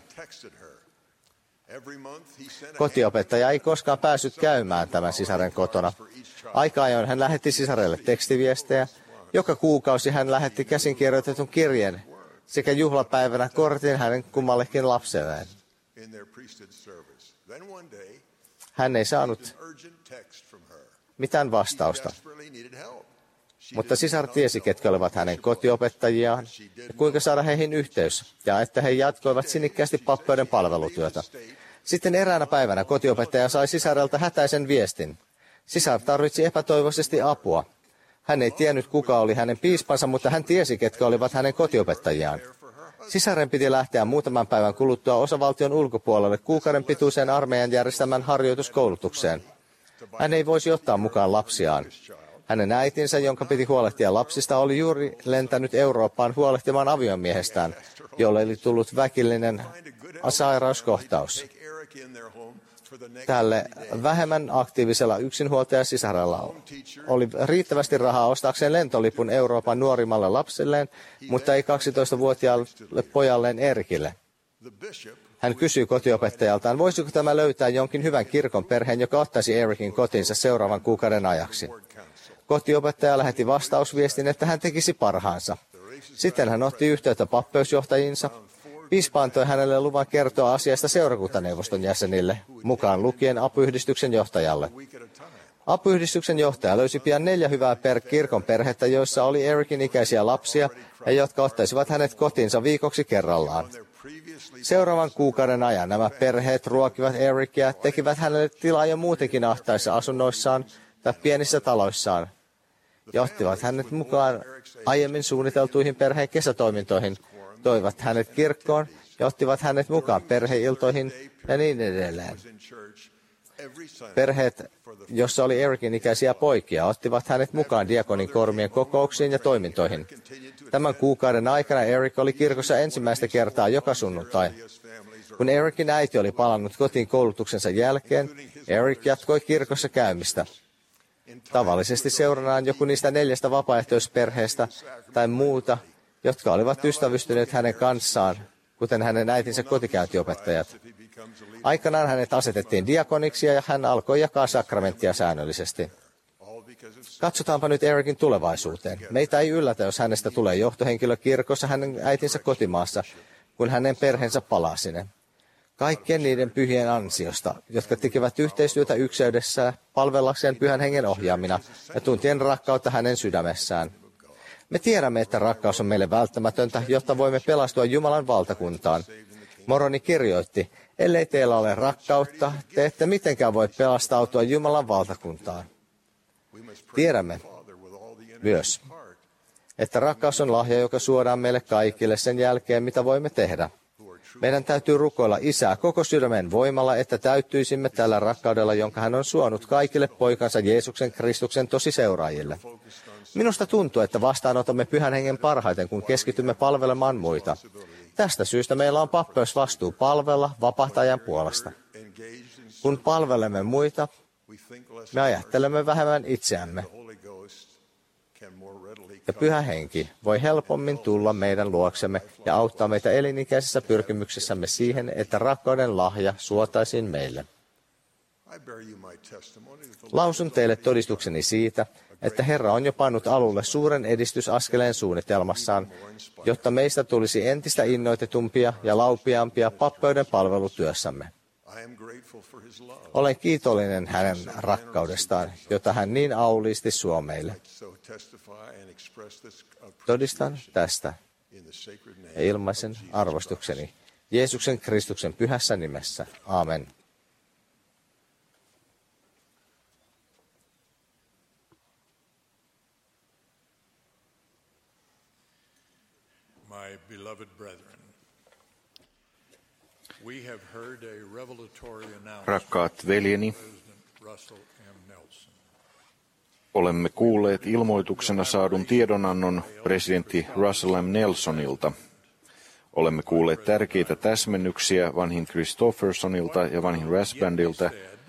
Kotiopettaja ei koskaan päässyt käymään tämän sisaren kotona. Aika ajoin hän lähetti sisarelle tekstiviestejä. Joka kuukausi hän lähetti käsinkirjoitetun kirjeen sekä juhlapäivänä kortin hänen kummallekin lapselleen. Hän ei saanut mitään vastausta. Mutta sisar tiesi, ketkä olivat hänen kotiopettajiaan ja kuinka saada heihin yhteys, ja että he jatkoivat sinnikkäästi pappeuden palvelutyötä. Sitten eräänä päivänä kotiopettaja sai sisarelta hätäisen viestin. Sisar tarvitsi epätoivoisesti apua. Hän ei tiennyt, kuka oli hänen piispansa, mutta hän tiesi, ketkä olivat hänen kotiopettajiaan. Sisaren piti lähteä muutaman päivän kuluttua osavaltion ulkopuolelle kuukauden pituiseen armeijan järjestämään harjoituskoulutukseen. Hän ei voisi ottaa mukaan lapsiaan. Hänen äitinsä, jonka piti huolehtia lapsista, oli juuri lentänyt Eurooppaan huolehtimaan aviomiehestään, jolle oli tullut väkillinen sairauskohtaus. Tälle vähemmän aktiivisella yksinhuoltajasisarella oli riittävästi rahaa ostaakseen lentolipun Euroopan nuorimmalle lapselleen, mutta ei kaksitoistavuotiaalle pojalleen Erikille. Hän kysyi kotiopettajaltaan, voisiko tämä löytää jonkin hyvän kirkon perheen, joka ottaisi Erikin kotiinsa seuraavan kuukauden ajaksi. Kotiopettaja lähetti vastausviestin, että hän tekisi parhaansa. Sitten hän otti yhteyttä pappeusjohtajinsa. Piispa antoi hänelle luvan kertoa asiasta seurakuntaneuvoston jäsenille, mukaan lukien apuyhdistyksen johtajalle. Apuyhdistyksen johtaja löysi pian neljä hyvää per kirkon perhettä, joissa oli Erikin ikäisiä lapsia ja jotka ottaisivat hänet kotiinsa viikoksi kerrallaan. Seuraavan kuukauden ajan nämä perheet ruokivat Erikia, tekivät hänelle tilaa jo muutenkin ahtaissa asunnoissaan tai pienissä taloissaan ja ottivat hänet mukaan aiemmin suunniteltuihin perheen kesätoimintoihin, toivat hänet kirkkoon ja ottivat hänet mukaan perheiltoihin ja niin edelleen. Perheet, jossa oli Erikin ikäisiä poikia, ottivat hänet mukaan diakonin kormien kokouksiin ja toimintoihin. Tämän kuukauden aikana Erik oli kirkossa ensimmäistä kertaa joka sunnuntai. Kun Erikin äiti oli palannut kotiin koulutuksensa jälkeen, Erik jatkoi kirkossa käymistä. Tavallisesti seuranaan joku niistä neljästä vapaaehtoisperheestä tai muuta, jotka olivat ystävystyneet hänen kanssaan, kuten hänen äitinsä kotikäyntiopettajat. Aikanaan hänet asetettiin diakoniksi ja hän alkoi jakaa sakramenttia säännöllisesti. Katsotaanpa nyt Erikin tulevaisuuteen. Meitä ei yllätä, jos hänestä tulee johtohenkilö kirkossa hänen äitinsä kotimaassa, kun hänen perheensä palaa sinne. Kaikkien niiden pyhien ansiosta, jotka tekevät yhteistyötä ykseydessä palvellakseen pyhän hengen ohjaamina ja tuntien rakkautta hänen sydämessään. Me tiedämme, että rakkaus on meille välttämätöntä, jotta voimme pelastua Jumalan valtakuntaan. Moroni kirjoitti, ellei teillä ole rakkautta, te ette mitenkään voi pelastautua Jumalan valtakuntaan. Tiedämme myös, että rakkaus on lahja, joka suodaan meille kaikille sen jälkeen, mitä voimme tehdä. Meidän täytyy rukoilla Isää koko sydämen voimalla, että täyttyisimme tällä rakkaudella, jonka hän on suonut kaikille poikansa Jeesuksen Kristuksen tosiseuraajille. Minusta tuntuu, että vastaanotamme Pyhän Hengen parhaiten, kun keskitymme palvelemaan muita. Tästä syystä meillä on pappeusvastuu palvella vapahtajan puolesta. Kun palvelemme muita, me ajattelemme vähemmän itseämme. Ja Pyhä Henki voi helpommin tulla meidän luoksemme ja auttaa meitä elinikäisessä pyrkimyksessämme siihen, että rakkauden lahja suotaisiin meille. Lausun teille todistukseni siitä, että Herra on jo pannut alulle suuren edistysaskeleen suunnitelmassaan, jotta meistä tulisi entistä innoitetumpia ja laupiaampia pappeuden palvelutyössämme. Olen kiitollinen hänen rakkaudestaan, jota hän niin auliisti suo meille. Todistan tästä ja ilmaisen arvostukseni Jeesuksen Kristuksen pyhässä nimessä. Aamen. My beloved brethren, we have heard a revelatory announcement Rakkaat veljeni, from President Russell M. Nelson. olemme kuulleet ilmoituksena saadun tiedonannon presidentti Russell M. Nelsonilta. Olemme kuulleet tärkeitä täsmennyksiä vanhin Christoffersonilta ja vanhin Rasbandilta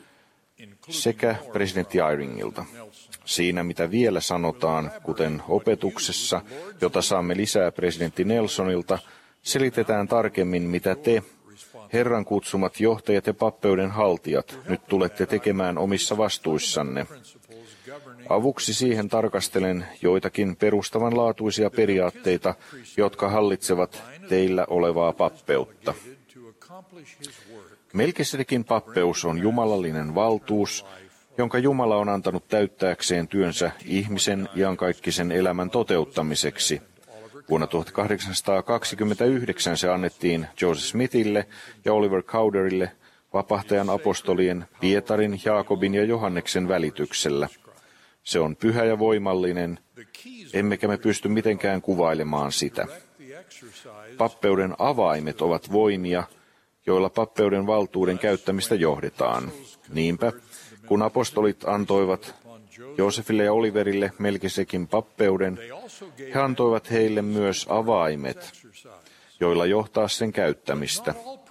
sekä presidentti Eyringilta. Siinä, mitä vielä sanotaan, kuten opetuksessa, jota saamme lisää presidentti Nelsonilta, selitetään tarkemmin, mitä te, Herran kutsumat johtajat ja pappeuden haltijat, nyt tulette tekemään omissa vastuissanne. Avuksi siihen tarkastelen joitakin perustavanlaatuisia periaatteita, jotka hallitsevat teillä olevaa pappeutta. Melkisedekin pappeus on jumalallinen valtuus, jonka Jumala on antanut täyttääkseen työnsä ihmisen iankaikkisen elämän toteuttamiseksi. Vuonna tuhatkahdeksansataakaksikymmentäyhdeksän se annettiin Joseph Smithille ja Oliver Cowderille vapahtajan apostolien Pietarin, Jaakobin ja Johanneksen välityksellä. Se on pyhä ja voimallinen, emmekä me pysty mitenkään kuvailemaan sitä. Pappeuden avaimet ovat voimia, joilla pappeuden valtuuden käyttämistä johdetaan. Niinpä, kun apostolit antoivat Joosefille ja Oliverille Melkisedekin pappeuden, he antoivat heille myös avaimet, joilla johtaa sen käyttämistä.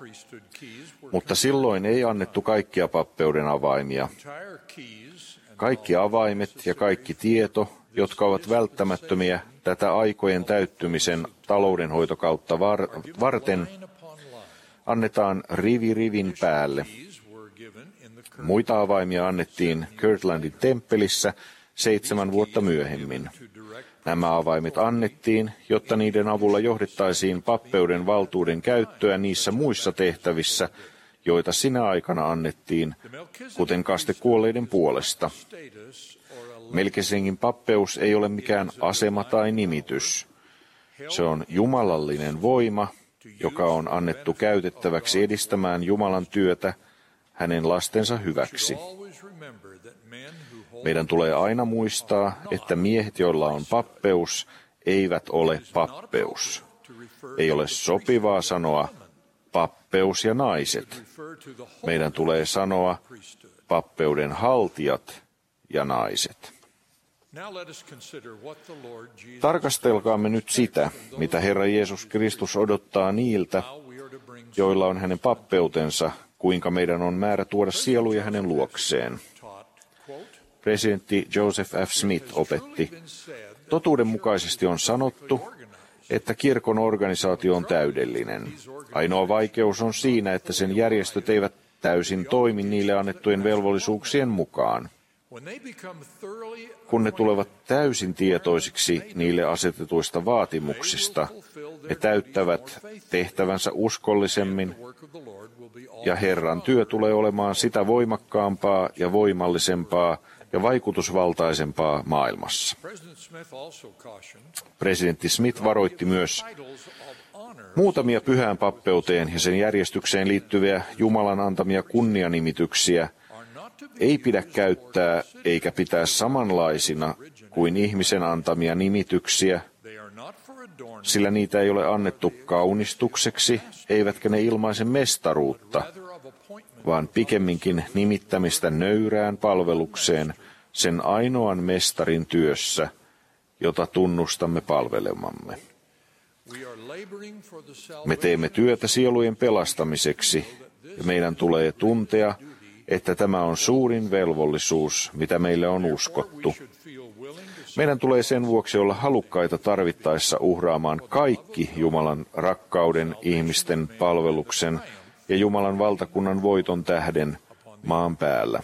Mutta silloin ei annettu kaikkia pappeuden avaimia. Kaikki avaimet ja kaikki tieto, jotka ovat välttämättömiä tätä aikojen täyttymisen taloudenhoitokautta var- varten, annetaan rivi rivin päälle. Muita avaimia annettiin Kirtlandin temppelissä seitsemän vuotta myöhemmin. Nämä avaimet annettiin, jotta niiden avulla johdettaisiin pappeuden valtuuden käyttöä niissä muissa tehtävissä, joita sinä aikana annettiin, kuten kaste kuolleiden puolesta. Melkisedekin pappeus ei ole mikään asema tai nimitys. Se on jumalallinen voima, joka on annettu käytettäväksi edistämään Jumalan työtä hänen lastensa hyväksi. Meidän tulee aina muistaa, että miehet, joilla on pappeus, eivät ole pappeus. Ei ole sopivaa sanoa pappeus ja naiset. Meidän tulee sanoa pappeuden haltijat ja naiset. Tarkastelkaamme nyt sitä, mitä Herra Jeesus Kristus odottaa niiltä, joilla on hänen pappeutensa, kuinka meidän on määrä tuoda sieluja hänen luokseen. Presidentti Joseph F. Smith opetti, totuudenmukaisesti on sanottu, että kirkon organisaatio on täydellinen. Ainoa vaikeus on siinä, että sen järjestöt eivät täysin toimi niille annettujen velvollisuuksien mukaan. Kun ne tulevat täysin tietoisiksi niille asetetuista vaatimuksista, ne täyttävät tehtävänsä uskollisemmin, ja Herran työ tulee olemaan sitä voimakkaampaa ja voimallisempaa ja vaikutusvaltaisempaa maailmassa. Presidentti Smith varoitti myös muutamia pyhään pappeuteen ja sen järjestykseen liittyviä Jumalan antamia kunnianimityksiä ei pidä käyttää eikä pitää samanlaisina kuin ihmisen antamia nimityksiä, sillä niitä ei ole annettu kaunistukseksi, eivätkä ne ilmaise mestaruutta, vaan pikemminkin nimittämistä nöyrään palvelukseen sen ainoan mestarin työssä, jota tunnustamme palvelemamme. Me teemme työtä sielujen pelastamiseksi, ja meidän tulee tuntea, että tämä on suurin velvollisuus, mitä meille on uskottu. Meidän tulee sen vuoksi olla halukkaita tarvittaessa uhraamaan kaikki Jumalan rakkauden, ihmisten palveluksen ja Jumalan valtakunnan voiton tähden maan päällä.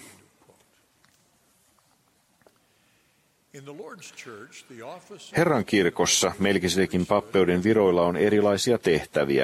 Herran kirkossa Melkisedekin pappeuden viroilla on erilaisia tehtäviä.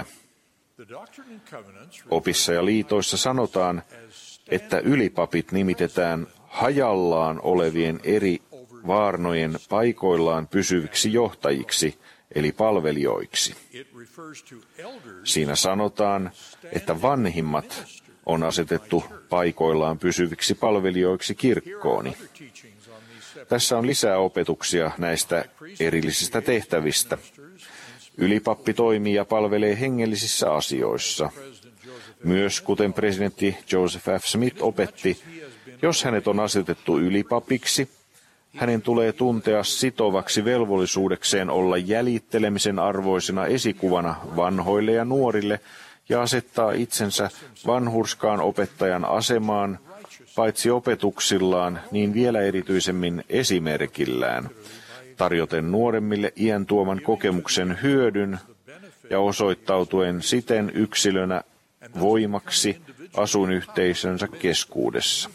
Opissa ja liitoissa sanotaan, että ylipapit nimitetään hajallaan olevien eri vaarnojen paikoillaan pysyviksi johtajiksi, eli palvelijoiksi. Siinä sanotaan, että vanhimmat on asetettu paikoillaan pysyviksi palvelijoiksi kirkkooni. Tässä on lisää opetuksia näistä erillisistä tehtävistä. Ylipappi toimii ja palvelee hengellisissä asioissa. Myös kuten presidentti Joseph F. Smith opetti, jos hänet on asetettu ylipapiksi, hänen tulee tuntea sitovaksi velvollisuudekseen olla jäljittelemisen arvoisena esikuvana vanhoille ja nuorille ja asettaa itsensä vanhurskaan opettajan asemaan, paitsi opetuksillaan, niin vielä erityisemmin esimerkillään, tarjoten nuoremmille iän tuoman kokemuksen hyödyn ja osoittautuen siten yksilönä voimaksi asuinyhteisönsä keskuudessa.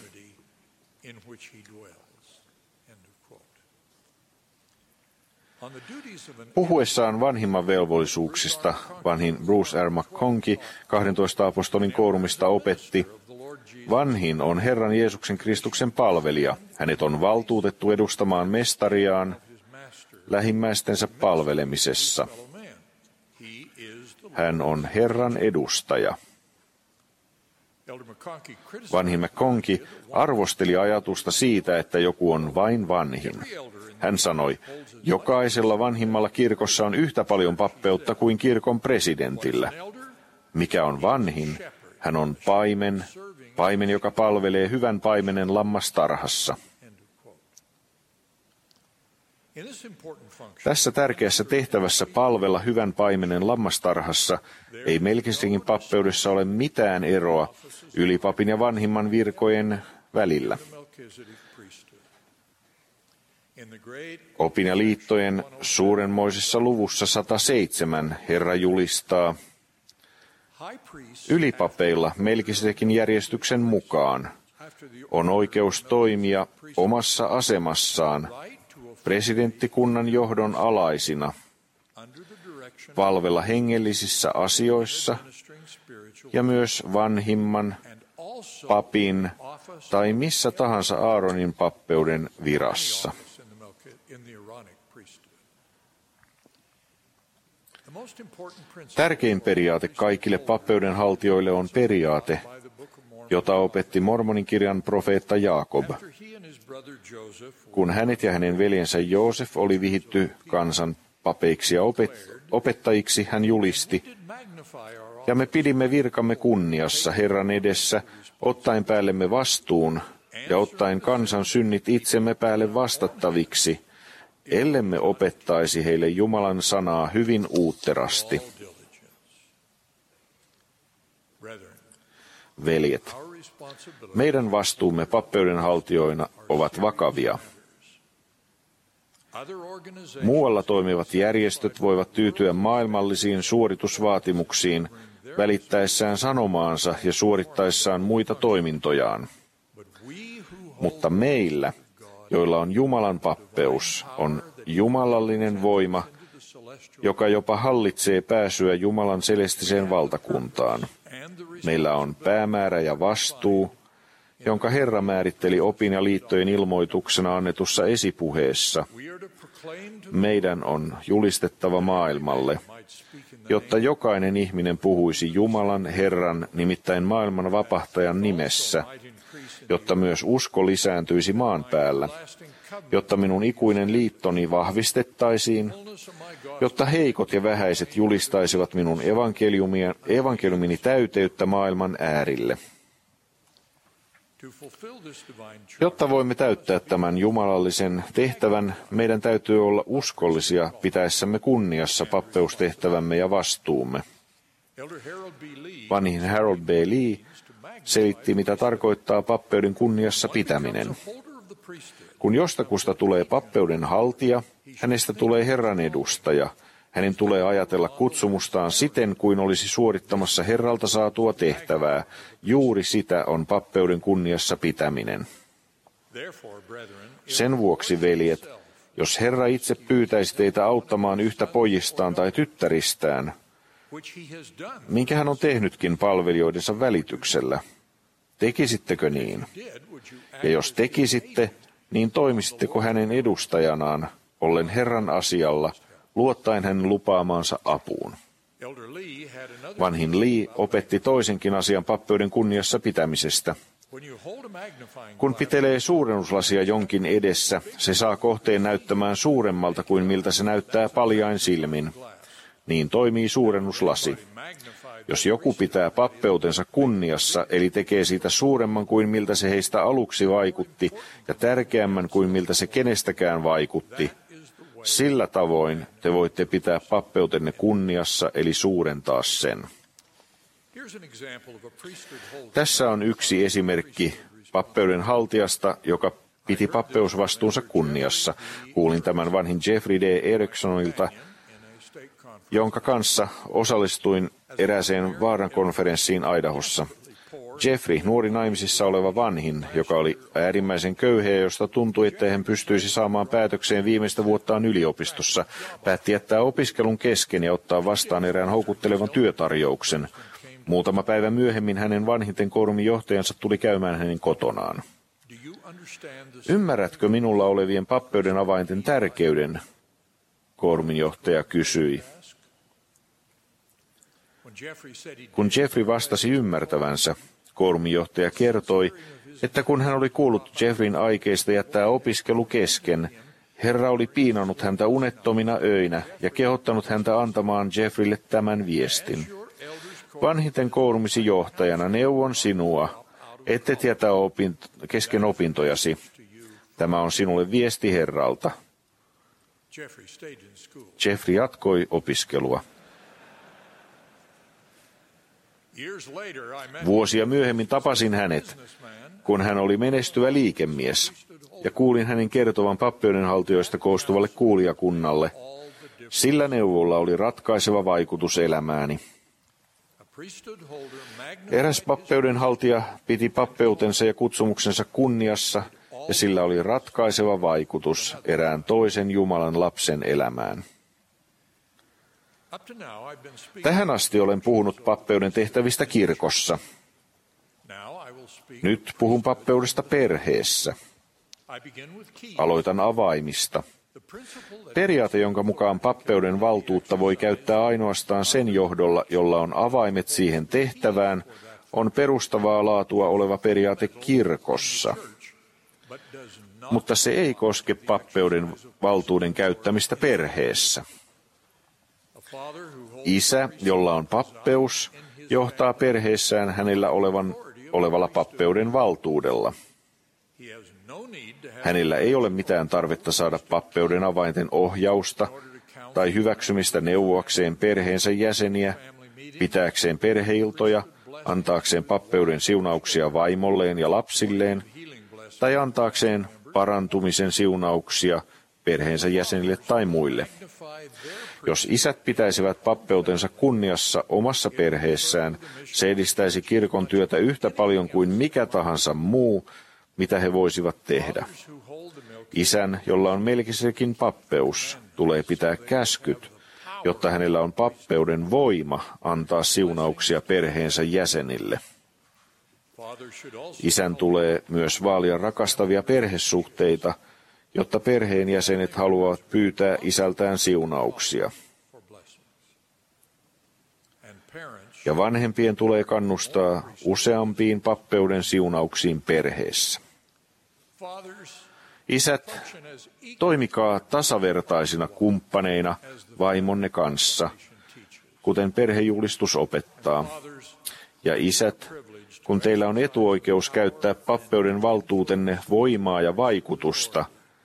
Puhuessaan vanhimman velvollisuuksista vanhin Bruce R. McConkie kahdentoista apostolin koorumista opetti, vanhin on Herran Jeesuksen Kristuksen palvelija. Hänet on valtuutettu edustamaan mestariaan lähimmäistensä palvelemisessa. Hän on Herran edustaja. Vanhin McConkie arvosteli ajatusta siitä, että joku on vain vanhin. Hän sanoi, jokaisella vanhimmalla kirkossa on yhtä paljon pappeutta kuin kirkon presidentillä. Mikä on vanhin? Hän on paimen, paimen, joka palvelee hyvän paimenen lammastarhassa. Tässä tärkeässä tehtävässä palvella hyvän paimenen lammastarhassa ei Melkisedekin pappeudessa ole mitään eroa ylipapin ja vanhimman virkojen välillä. Opin ja liittojen suurenmoisessa luvussa sata seitsemän Herra julistaa, ylipapeilla Melkisedekin järjestyksen mukaan on oikeus toimia omassa asemassaan presidenttikunnan johdon alaisina, palvella hengellisissä asioissa ja myös vanhimman, papin tai missä tahansa Aaronin pappeuden virassa. Tärkein periaate kaikille pappeuden haltijoille on periaate, jota opetti Mormonin kirjan profeetta Jaakob. Kun hänet ja hänen veljensä Joosef oli vihitty kansan papeiksi ja opettajiksi, hän julisti, ja me pidimme virkamme kunniassa Herran edessä, ottaen päällemme vastuun ja ottaen kansan synnit itsemme päälle vastattaviksi, ellemme opettaisi heille Jumalan sanaa hyvin uutterasti. Veljet, meidän vastuumme pappeudenhaltijoina ovat vakavia. Muualla toimivat järjestöt voivat tyytyä maailmallisiin suoritusvaatimuksiin välittäessään sanomaansa ja suorittaessaan muita toimintojaan. Mutta meillä, joilla on Jumalan pappeus, on jumalallinen voima, joka jopa hallitsee pääsyä Jumalan celestiseen valtakuntaan. Meillä on päämäärä ja vastuu, jonka Herra määritteli opin ja liittojen ilmoituksena annetussa esipuheessa. Meidän on julistettava maailmalle, jotta jokainen ihminen puhuisi Jumalan, Herran, nimittäin maailman vapahtajan nimessä, jotta myös usko lisääntyisi maan päällä, jotta minun ikuinen liittoni vahvistettaisiin, jotta heikot ja vähäiset julistaisivat minun evankeliumini täyteyttä maailman äärille. Jotta voimme täyttää tämän jumalallisen tehtävän, meidän täytyy olla uskollisia pitäessämme kunniassa pappeustehtävämme ja vastuumme. Vanhin Harold B. Lee selitti, mitä tarkoittaa pappeuden kunniassa pitäminen. Kun jostakusta tulee pappeuden haltija, hänestä tulee Herran edustaja. Hänen tulee ajatella kutsumustaan siten, kuin olisi suorittamassa Herralta saatua tehtävää. Juuri sitä on pappeuden kunniassa pitäminen. Sen vuoksi, veljet, jos Herra itse pyytäisi teitä auttamaan yhtä pojistaan tai tyttäristään, minkä hän on tehnytkin palvelijoidensa välityksellä, tekisittekö niin? Ja jos tekisitte, niin toimisitteko hänen edustajanaan, ollen Herran asialla, luottaen hänen lupaamaansa apuun? Vanhin Lee opetti toisenkin asian pappeuden kunniassa pitämisestä. Kun pitelee suurennuslasia jonkin edessä, se saa kohteen näyttämään suuremmalta kuin miltä se näyttää paljain silmin. Niin toimii suurennuslasi. Jos joku pitää pappeutensa kunniassa, eli tekee siitä suuremman kuin miltä se heistä aluksi vaikutti, ja tärkeämmän kuin miltä se kenestäkään vaikutti, sillä tavoin te voitte pitää pappeutenne kunniassa, eli suurentaa sen. Tässä on yksi esimerkki pappeuden haltijasta, joka piti pappeusvastuunsa kunniassa. Kuulin tämän vanhin Jeffrey D. Ericksonilta, jonka kanssa osallistuin erääseen vaarankonferenssiin Idahossa. Jeffrey, nuori naimisissa oleva vanhin, joka oli äärimmäisen köyhä, josta tuntui, että hän pystyisi saamaan päätökseen viimeistä vuottaan yliopistossa, päätti jättää opiskelun kesken ja ottaa vastaan erään houkuttelevan työtarjouksen. Muutama päivä myöhemmin hänen vanhinten koorumin johtajansa tuli käymään hänen kotonaan. Ymmärrätkö minulla olevien pappeuden avainten tärkeyden? Koorumin johtaja kysyi. Kun Jeffrey vastasi ymmärtävänsä, koorumin johtaja kertoi, että kun hän oli kuullut Jeffreyn aikeista jättää opiskelu kesken, Herra oli piinannut häntä unettomina öinä ja kehottanut häntä antamaan Jeffreylle tämän viestin. Vanhinten koorumisi johtajana neuvon sinua, ettet jätä opint- kesken opintojasi. Tämä on sinulle viesti Herralta. Jeffrey jatkoi opiskelua. Vuosia myöhemmin tapasin hänet, kun hän oli menestyvä liikemies, ja kuulin hänen kertovan pappeudenhaltijoista koostuvalle kuulijakunnalle. Sillä neuvolla oli ratkaiseva vaikutus elämääni. Eräs pappeudenhaltija piti pappeutensa ja kutsumuksensa kunniassa, ja sillä oli ratkaiseva vaikutus erään toisen Jumalan lapsen elämään. Tähän asti olen puhunut pappeuden tehtävistä kirkossa. Nyt puhun pappeudesta perheessä. Aloitan avaimista. Periaate, jonka mukaan pappeuden valtuutta voi käyttää ainoastaan sen johdolla, jolla on avaimet siihen tehtävään, on perustavaa laatua oleva periaate kirkossa. Mutta se ei koske pappeuden valtuuden käyttämistä perheessä. Isä, jolla on pappeus, johtaa perheessään hänellä olevan, olevalla pappeuden valtuudella. Hänellä ei ole mitään tarvetta saada pappeuden avainten ohjausta tai hyväksymistä neuvoakseen perheensä jäseniä, pitääkseen perheiltoja, antaakseen pappeuden siunauksia vaimolleen ja lapsilleen, tai antaakseen parantumisen siunauksia perheensä jäsenille tai muille. Jos isät pitäisivät pappeutensa kunniassa omassa perheessään, se edistäisi kirkon työtä yhtä paljon kuin mikä tahansa muu, mitä he voisivat tehdä. Isän, jolla on Melkisedekin pappeus, tulee pitää käskyt, jotta hänellä on pappeuden voima antaa siunauksia perheensä jäsenille. Isän tulee myös vaalia rakastavia perhesuhteita, jotta perheenjäsenet haluavat pyytää isältään siunauksia. Ja vanhempien tulee kannustaa useampiin pappeuden siunauksiin perheessä. Isät, toimikaa tasavertaisina kumppaneina vaimonne kanssa, kuten perhejulistus opettaa. Ja isät, kun teillä on etuoikeus käyttää pappeuden valtuutenne voimaa ja vaikutusta,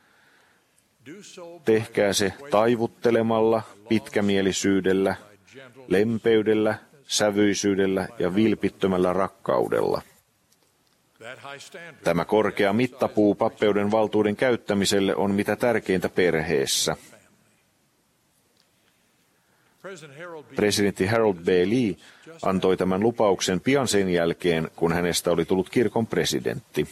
tehkää se taivuttelemalla, pitkämielisyydellä, lempeydellä, sävyisyydellä ja vilpittömällä rakkaudella. Tämä korkea mittapuu pappeuden valtuuden käyttämiselle on mitä tärkeintä perheessä. Presidentti Harold B. Lee antoi tämän lupauksen pian sen jälkeen, kun hänestä oli tullut kirkon presidentti.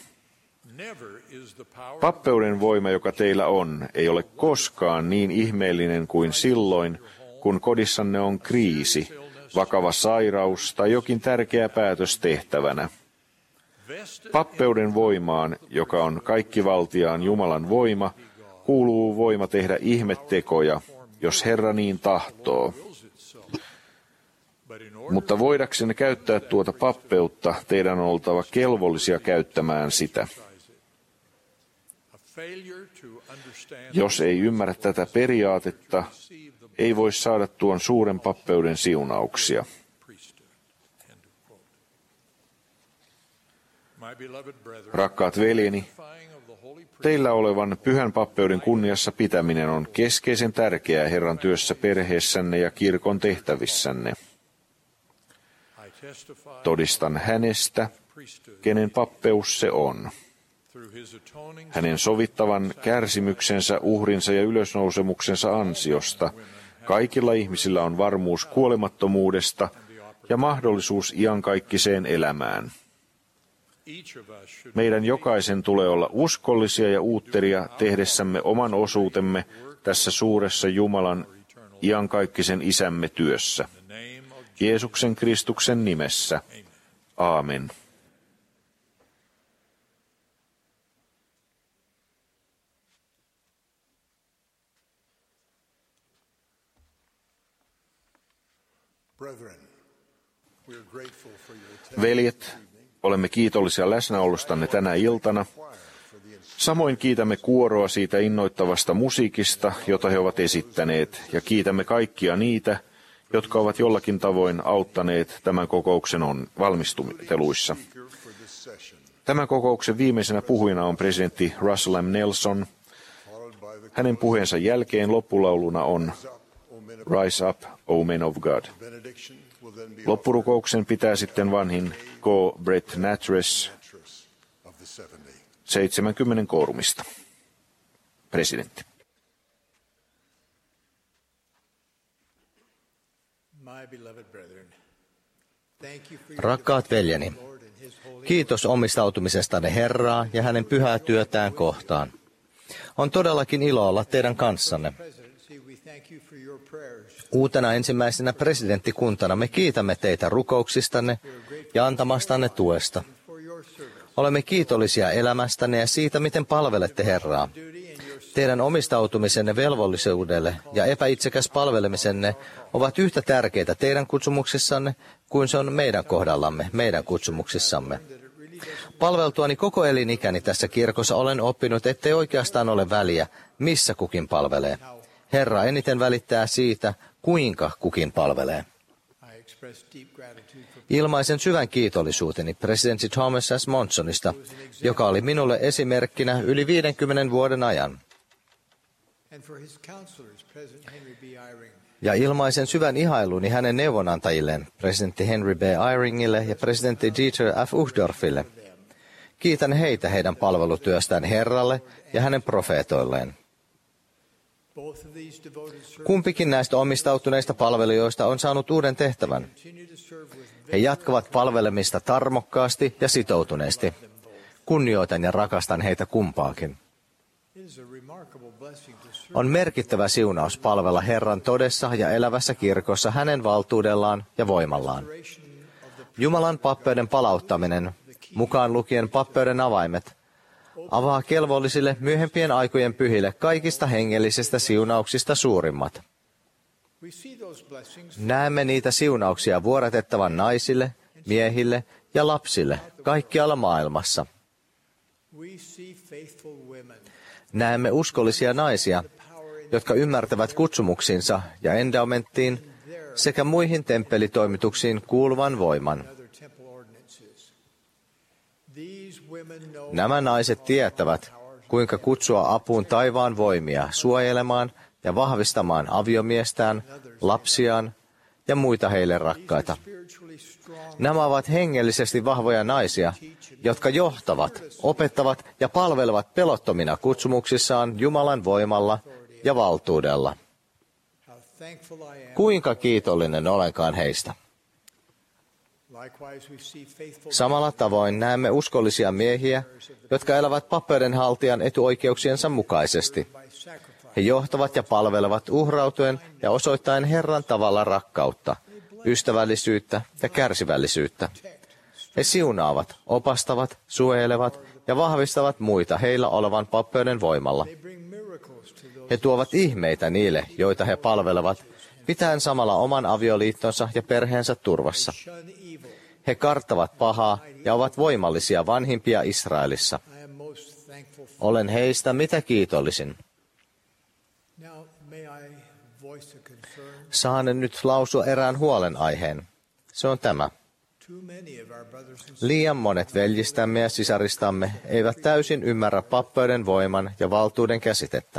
Pappeuden voima, joka teillä on, ei ole koskaan niin ihmeellinen kuin silloin, kun kodissanne on kriisi, vakava sairaus tai jokin tärkeä päätös tehtävänä. Pappeuden voimaan, joka on kaikkivaltiaan Jumalan voima, kuuluu voima tehdä ihmettekoja, jos Herra niin tahtoo. Mutta voidaksenne käyttää tuota pappeutta, teidän on oltava kelvollisia käyttämään sitä. Jos ei ymmärrä tätä periaatetta, ei voi saada tuon suuren pappeuden siunauksia. Rakkaat veljeni, teillä olevan pyhän pappeuden kunniassa pitäminen on keskeisen tärkeää Herran työssä perheessänne ja kirkon tehtävissänne. Todistan hänestä, kenen pappeus se on. Hänen sovittavan kärsimyksensä, uhrinsa ja ylösnousemuksensa ansiosta kaikilla ihmisillä on varmuus kuolemattomuudesta ja mahdollisuus iankaikkiseen elämään. Meidän jokaisen tulee olla uskollisia ja uutteria tehdessämme oman osuutemme tässä suuressa Jumalan iankaikkisen Isämme työssä. Jeesuksen Kristuksen nimessä. Aamen. Veljet, olemme kiitollisia läsnäolostanne tänä iltana. Samoin kiitämme kuoroa siitä innoittavasta musiikista, jota he ovat esittäneet, ja kiitämme kaikkia niitä, jotka ovat jollakin tavoin auttaneet tämän kokouksen on valmisteluissa. Tämän kokouksen viimeisenä puhujana on presidentti Russell M. Nelson. Hänen puheensa jälkeen loppulauluna on Rise Up, O Men of God. Loppurukouksen pitää sitten vanhin Go Brett Nattress seitsemänkymmentä koorumista. Presidentti. Rakkaat veljeni, kiitos omistautumisestanne Herraa ja hänen pyhää työtään kohtaan. On todellakin ilo olla teidän kanssanne. Uutena ensimmäisenä presidenttikuntana me kiitämme teitä rukouksistanne ja antamastanne tuesta. Olemme kiitollisia elämästänne ja siitä, miten palvelette Herraa. Teidän omistautumisenne velvollisuudelle ja epäitsekäs palvelemisenne ovat yhtä tärkeitä teidän kutsumuksissanne kuin se on meidän kohdallamme, meidän kutsumuksissamme. Palveltuani koko elinikäni tässä kirkossa olen oppinut, ettei oikeastaan ole väliä, missä kukin palvelee. Herra eniten välittää siitä, kuinka kukin palvelee. Ilmaisen syvän kiitollisuuteni presidentti Thomas S. Monsonista, joka oli minulle esimerkkinä yli viidenkymmenen vuoden ajan. Ja ilmaisen syvän ihailuni hänen neuvonantajilleen, presidentti Henry B. Eyringille ja presidentti Dieter F. Uchtdorfille. Kiitän heitä heidän palvelutyöstään Herralle ja hänen profeetoilleen. Kumpikin näistä omistautuneista palvelijoista on saanut uuden tehtävän. He jatkavat palvelemista tarmokkaasti ja sitoutuneesti. Kunnioitan ja rakastan heitä kumpaakin. On merkittävä siunaus palvella Herran todessa ja elävässä kirkossa hänen valtuudellaan ja voimallaan. Jumalan pappeuden palauttaminen, mukaan lukien pappeuden avaimet, avaa kelvollisille myöhempien aikojen pyhille kaikista hengellisistä siunauksista suurimmat. Näemme niitä siunauksia vuodatettavan naisille, miehille ja lapsille kaikkialla maailmassa. Näemme uskollisia naisia, jotka ymmärtävät kutsumuksinsa ja endowmenttiin sekä muihin temppelitoimituksiin kuuluvan voiman. Nämä naiset tietävät, kuinka kutsua apuun taivaan voimia suojelemaan ja vahvistamaan aviomiestään, lapsiaan ja muita heille rakkaita. Nämä ovat hengellisesti vahvoja naisia, jotka johtavat, opettavat ja palvelevat pelottomina kutsumuksissaan Jumalan voimalla ja valtuudella. Kuinka kiitollinen olenkaan heistä. Samalla tavoin näemme uskollisia miehiä, jotka elävät pappeudenhaltijan etuoikeuksiensa mukaisesti. He johtavat ja palvelevat uhrautuen ja osoittaen Herran tavalla rakkautta, ystävällisyyttä ja kärsivällisyyttä. He siunaavat, opastavat, suojelevat ja vahvistavat muita heillä olevan pappeuden voimalla. He tuovat ihmeitä niille, joita he palvelevat, pitäen samalla oman avioliittonsa ja perheensä turvassa. He karttavat pahaa ja ovat voimallisia vanhimpia Israelissa. Olen heistä mitä kiitollisin. Saan nyt lausua erään huolenaiheen. Se on tämä. Liian monet veljistämme ja sisaristamme eivät täysin ymmärrä pappeuden voiman ja valtuuden käsitettä.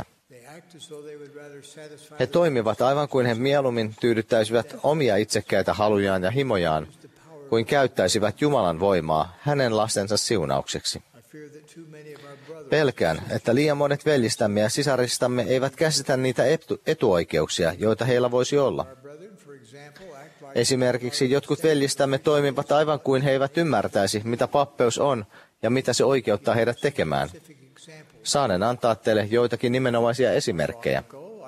He toimivat aivan kuin he mieluummin tyydyttäisivät omia itsekkäitä halujaan ja himojaan, kuin käyttäisivät Jumalan voimaa hänen lastensa siunaukseksi. Pelkään, että liian monet veljistämme ja sisaristamme eivät käsitä niitä etu- etuoikeuksia, joita heillä voisi olla. Esimerkiksi jotkut veljistämme toimivat aivan kuin he eivät ymmärtäisi, mitä pappeus on ja mitä se oikeuttaa heidät tekemään. Saanen antaa teille joitakin nimenomaisia esimerkkejä.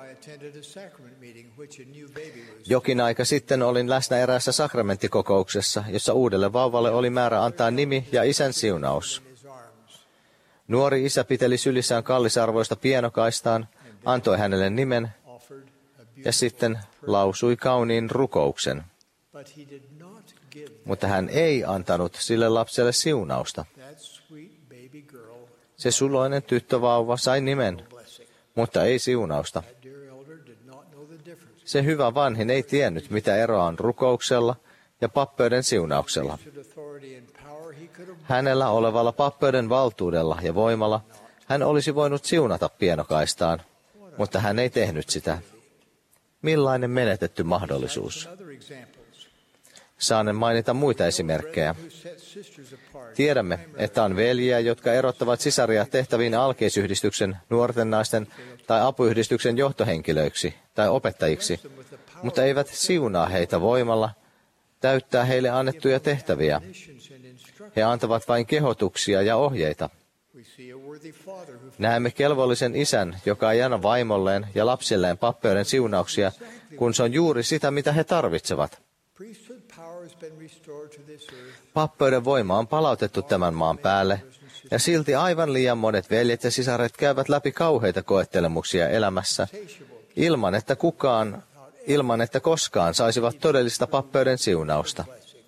Jokin aika sitten olin läsnä eräässä sakramenttikokouksessa, jossa uudelle vauvalle oli määrä antaa nimi ja isän siunaus. Nuori isä piteli sylissään kallisarvoista pienokaistaan, antoi hänelle nimen ja sitten lausui kauniin rukouksen. Mutta hän ei antanut sille lapselle siunausta. Se suloinen tyttövauva sai nimen, mutta ei siunausta. Se hyvä vanhin ei tiennyt, mitä eroa on rukouksella ja pappeuden siunauksella. Hänellä olevalla pappeuden valtuudella ja voimalla hän olisi voinut siunata pienokaistaan, mutta hän ei tehnyt sitä. Millainen menetetty mahdollisuus? Saanen mainita muita esimerkkejä. Tiedämme, että on veljiä, jotka erottavat sisaria tehtäviin alkeisyhdistyksen, nuorten naisten tai apuyhdistyksen johtohenkilöiksi tai opettajiksi, mutta eivät siunaa heitä voimalla täyttää heille annettuja tehtäviä. He antavat vain kehotuksia ja ohjeita. Näemme kelvollisen isän, joka ei anna vaimolleen ja lapsilleen pappeuden siunauksia, kun se on juuri sitä, mitä he tarvitsevat. Pappeuden voima on palautettu tämän maan päälle, ja silti aivan liian monet veljet ja sisaret käyvät läpi kauheita koettelemuksia elämässä, ilman että kukaan, ilman että koskaan saisivat todellista pappeuden siunausta.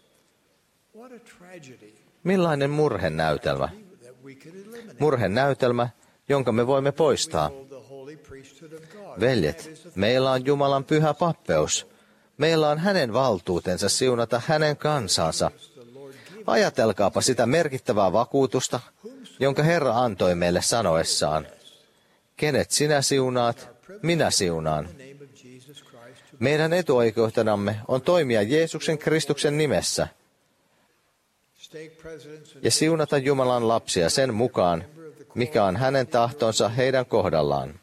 Millainen murhenäytelmä? Murhenäytelmä, jonka me voimme poistaa. Veljet, meillä on Jumalan pyhä pappeus. Meillä on hänen valtuutensa siunata hänen kansansa. Ajatelkaapa sitä merkittävää vakuutusta, jonka Herra antoi meille sanoessaan. Kenet sinä siunaat, minä siunaan. Meidän etuoikeutenamme on toimia Jeesuksen Kristuksen nimessä ja siunata Jumalan lapsia sen mukaan, mikä on hänen tahtonsa heidän kohdallaan.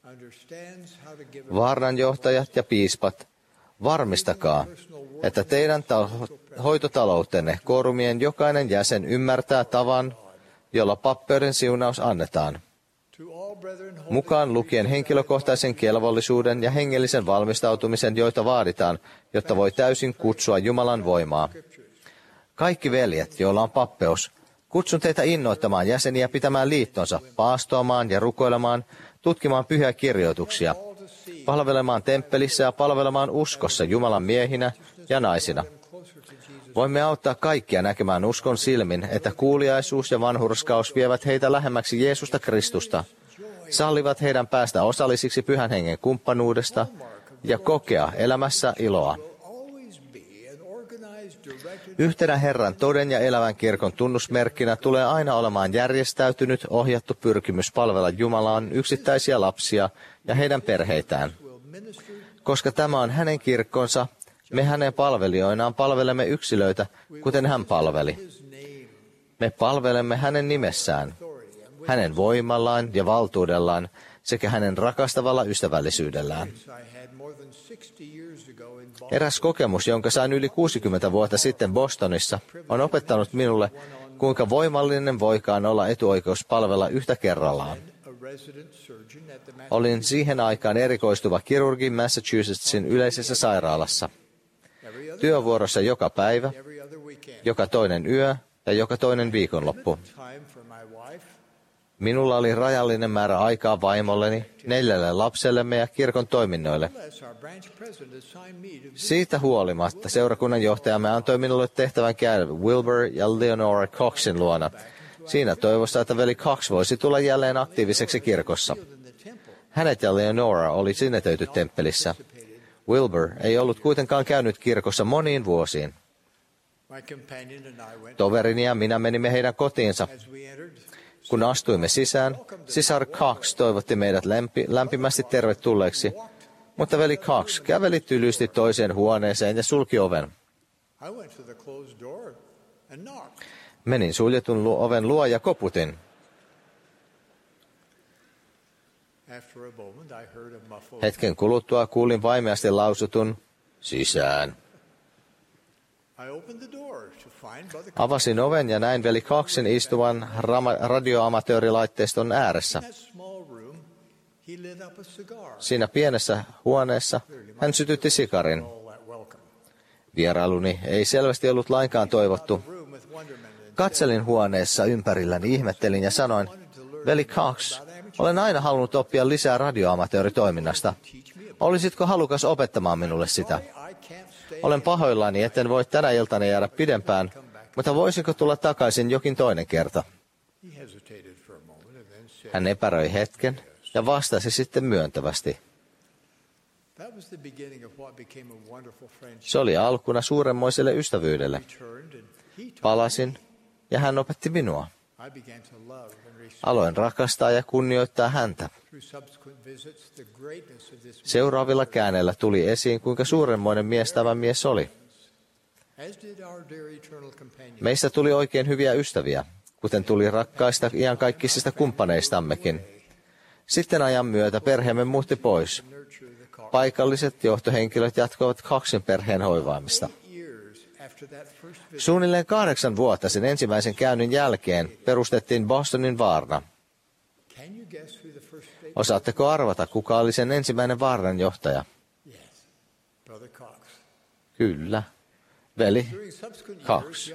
Vaarnanjohtajat ja piispat, varmistakaa, että teidän ta- hoitotaloutenne koorumien jokainen jäsen ymmärtää tavan, jolla pappeuden siunaus annetaan. Mukaan lukien henkilökohtaisen kelvollisuuden ja hengellisen valmistautumisen, joita vaaditaan, jotta voi täysin kutsua Jumalan voimaa. Kaikki veljet, joilla on pappeus, kutsun teitä innoittamaan jäseniä pitämään liittonsa, paastoamaan ja rukoilemaan, tutkimaan pyhiä kirjoituksia, palvelemaan temppelissä ja palvelemaan uskossa Jumalan miehinä ja naisina. Voimme auttaa kaikkia näkemään uskon silmin, että kuuliaisuus ja vanhurskaus vievät heitä lähemmäksi Jeesusta Kristusta, sallivat heidän päästä osallisiksi Pyhän Hengen kumppanuudesta ja kokea elämässä iloa. Yhtenä Herran toden ja elävän kirkon tunnusmerkkinä tulee aina olemaan järjestäytynyt, ohjattu pyrkimys palvella Jumalaan yksittäisiä lapsia ja heidän perheitään. Koska tämä on hänen kirkkonsa, me hänen palvelijoinaan palvelemme yksilöitä, kuten hän palveli. Me palvelemme hänen nimessään, hänen voimallaan ja valtuudellaan sekä hänen rakastavalla ystävällisyydellään. Eräs kokemus, jonka sain yli kuusikymmentä vuotta sitten Bostonissa, on opettanut minulle, kuinka voimallinen voikaan olla etuoikeus palvella yhtä kerrallaan. Olin siihen aikaan erikoistuva kirurgi Massachusettsin yleisessä sairaalassa. Työvuorossa joka päivä, joka toinen yö ja joka toinen viikonloppu. Minulla oli rajallinen määrä aikaa vaimolleni, neljälle lapsellemme ja kirkon toiminnoille. Siitä huolimatta seurakunnan johtajamme antoi minulle tehtävän käydä Wilbur ja Leonora Coxin luona. Siinä toivossa, että veli Cox voisi tulla jälleen aktiiviseksi kirkossa. Hänet ja Leonora oli sinetöity temppelissä. Wilbur ei ollut kuitenkaan käynyt kirkossa moniin vuosiin. Toverini ja minä menimme heidän kotiinsa. Kun astuimme sisään, sisar Cox toivotti meidät lämpi, lämpimästi tervetulleeksi, mutta veli Cox käveli tylysti toiseen huoneeseen ja sulki oven. Menin suljetun lu- oven luo ja koputin. Hetken kuluttua kuulin vaimeasti lausutun sisään. Avasin oven ja näin veli Coxin istuvan rama- radioamatöörilaitteiston ääressä. Siinä pienessä huoneessa hän sytytti sikarin. Vierailuni ei selvästi ollut lainkaan toivottu. Katselin huoneessa ympärilläni, ihmettelin ja sanoin, veli Cox, olen aina halunnut oppia lisää radioamatööritoiminnasta. Olisitko halukas opettamaan minulle sitä? Olen pahoillani, etten voi tänä iltana jäädä pidempään, mutta voisinko tulla takaisin jokin toinen kerta? Hän epäröi hetken ja vastasi sitten myöntävästi. Se oli alkuna suuremmoiselle ystävyydelle. Palasin ja hän opetti minua. Aloin rakastaa ja kunnioittaa häntä. Seuraavilla käänneillä tuli esiin, kuinka suuremmoinen mies tämä mies oli. Meistä tuli oikein hyviä ystäviä, kuten tuli rakkaista iankaikkisista kumppaneistammekin. Sitten ajan myötä perheemme muutti pois. Paikalliset johtohenkilöt jatkoivat Coxin perheen hoivaamista. Suunnilleen kahdeksan vuotta sen ensimmäisen käynnin jälkeen perustettiin Bostonin Vaarna. Osaatteko arvata, kuka oli sen ensimmäinen Vaarnan johtaja? Kyllä, veli Cox.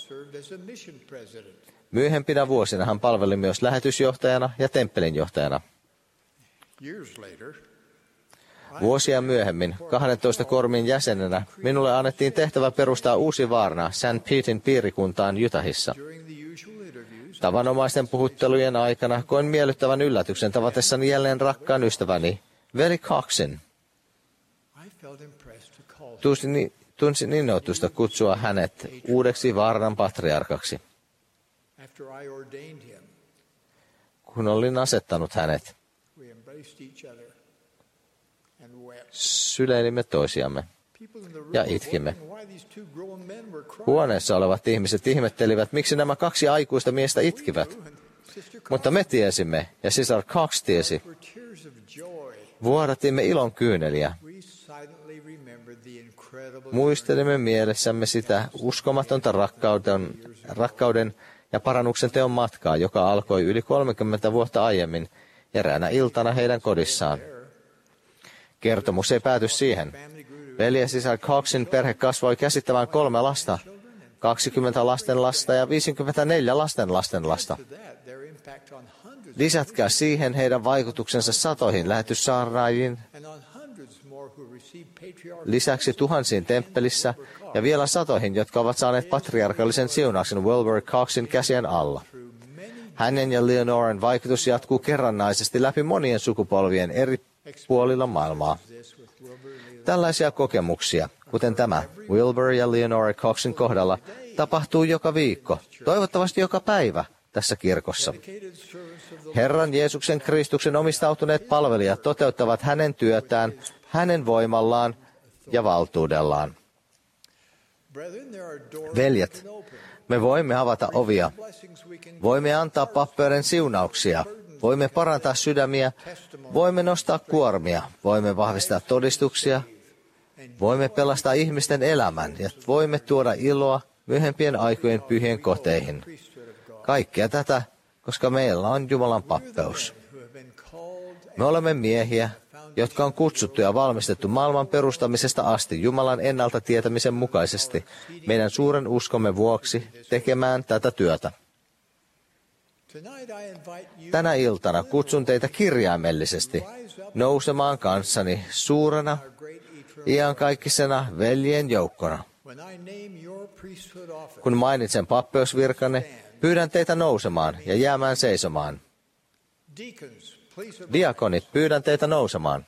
Myöhempinä vuosina hän palveli myös lähetysjohtajana ja temppelinjohtajana. Vuosia myöhemmin, kahdentoista kormin jäsenenä, minulle annettiin tehtävä perustaa uusi Vaarna Saint Peterin piirikuntaan Utahissa. Tavanomaisten puhuttelujen aikana koin miellyttävän yllätyksen tavatessani jälleen rakkaan ystäväni, veli Coxin. Tunsin, tunsin innoitusta kutsua hänet uudeksi Vaarnan patriarkaksi. Kun olin asettanut hänet, syleilimme toisiamme ja itkimme. Huoneessa olevat ihmiset ihmettelivät, miksi nämä kaksi aikuista miestä itkivät. Mutta me tiesimme, ja sisar Cox tiesi. Vuodatimme ilon kyyneliä. Muistelimme mielessämme sitä uskomatonta rakkauden, rakkauden ja parannuksen teon matkaa, joka alkoi yli kolmekymmentä vuotta aiemmin eräänä iltana heidän kodissaan. Kertomus ei pääty siihen. Veli ja sisar Coxin perhe kasvoi käsittämään kolme lasta, kaksikymmentä lastenlasta ja viisikymmentäneljä lastenlastenlasta. Lisätkää siihen heidän vaikutuksensa satoihin lähetyssaarnaajiin, lisäksi tuhansiin temppelissä ja vielä satoihin, jotka ovat saaneet patriarkallisen siunauksen Wilbur Coxin käsien alla. Hänen ja Leonoren vaikutus jatkuu kerrannaisesti läpi monien sukupolvien eri puolilla maailmaa. Tällaisia kokemuksia, kuten tämä Wilbur ja Leonora Coxin kohdalla, tapahtuu joka viikko, toivottavasti joka päivä tässä kirkossa. Herran Jeesuksen Kristuksen omistautuneet palvelijat toteuttavat hänen työtään, hänen voimallaan ja valtuudellaan. Veljet, me voimme avata ovia, voimme antaa pappeuden siunauksia, voimme parantaa sydämiä, voimme nostaa kuormia, voimme vahvistaa todistuksia, voimme pelastaa ihmisten elämän ja voimme tuoda iloa myöhempien aikojen pyhien koteihin. Kaikkea tätä, koska meillä on Jumalan pappeus. Me olemme miehiä, jotka on kutsuttu ja valmistettu maailman perustamisesta asti Jumalan ennalta tietämisen mukaisesti meidän suuren uskomme vuoksi tekemään tätä työtä. Tänä iltana kutsun teitä kirjaimellisesti nousemaan kanssani suurena, iankaikkisena veljen joukkona. Kun mainitsen pappeusvirkanne, pyydän teitä nousemaan ja jäämään seisomaan. Diakonit, pyydän teitä nousemaan.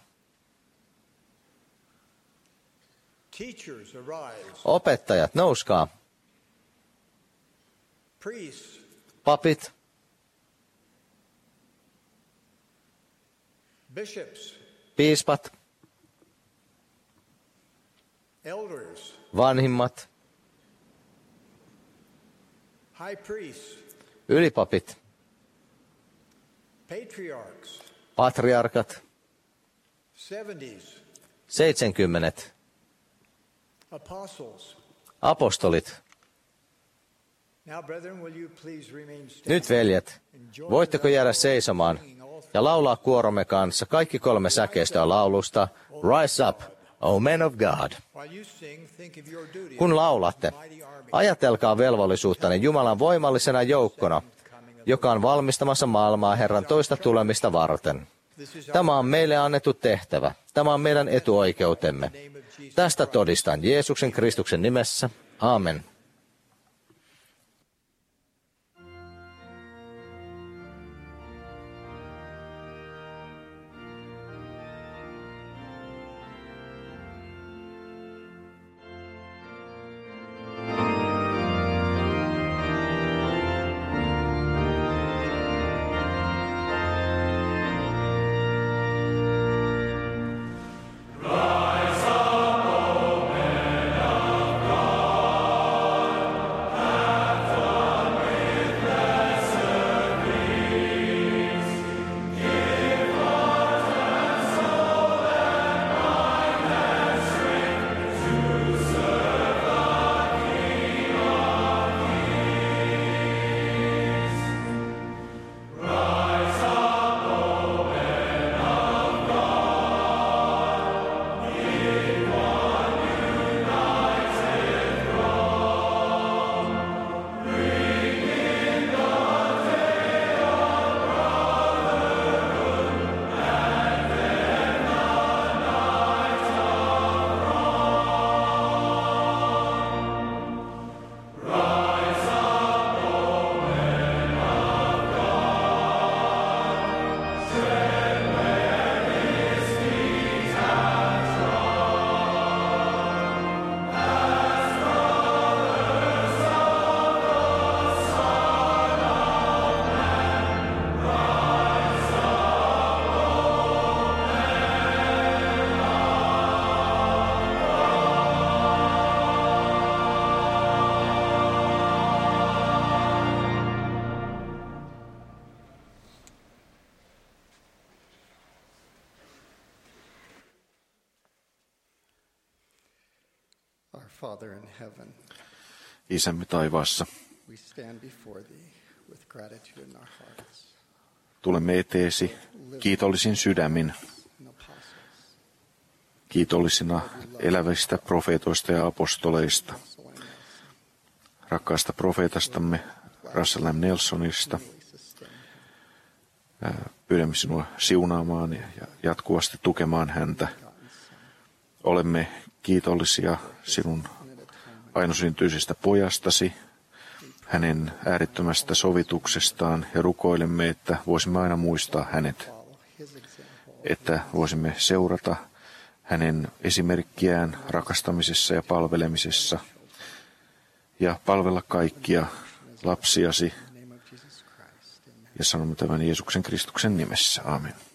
Opettajat, nouskaa. Papit, piispat, vanhimmat, ylipapit, patriarkat, seitsemänkymmenet, apostolit. Nyt, veljet, voitteko jäädä seisomaan ja laulaa kuoromme kanssa kaikki kolme säkeistöä laulusta Rise Up, O Men of God. Kun laulatte, ajatelkaa velvollisuuttanne Jumalan voimallisena joukkona, joka on valmistamassa maailmaa Herran toista tulemista varten. Tämä on meille annettu tehtävä. Tämä on meidän etuoikeutemme. Tästä todistan Jeesuksen Kristuksen nimessä. Amen. Father in heaven, Isämme taivaassa, we stand before thee with gratitude in our hearts. Tulemme eteesi kiitollisin sydämin, kiitollisina elävistä profeetoista ja apostoleista, rakkaasta profeetastamme Russell M. Nelsonista. Pyydämme sinua siunaamaan ja jatkuvasti tukemaan häntä. Olemme kiitollisia sinun ainosyntyisestä pojastasi, hänen äärettömästä sovituksestaan ja rukoilemme, että voisimme aina muistaa hänet, että voisimme seurata hänen esimerkkiään rakastamisessa ja palvelemisessa ja palvella kaikkia lapsiasi. Ja sanomme tämän Jeesuksen Kristuksen nimessä. Aamen.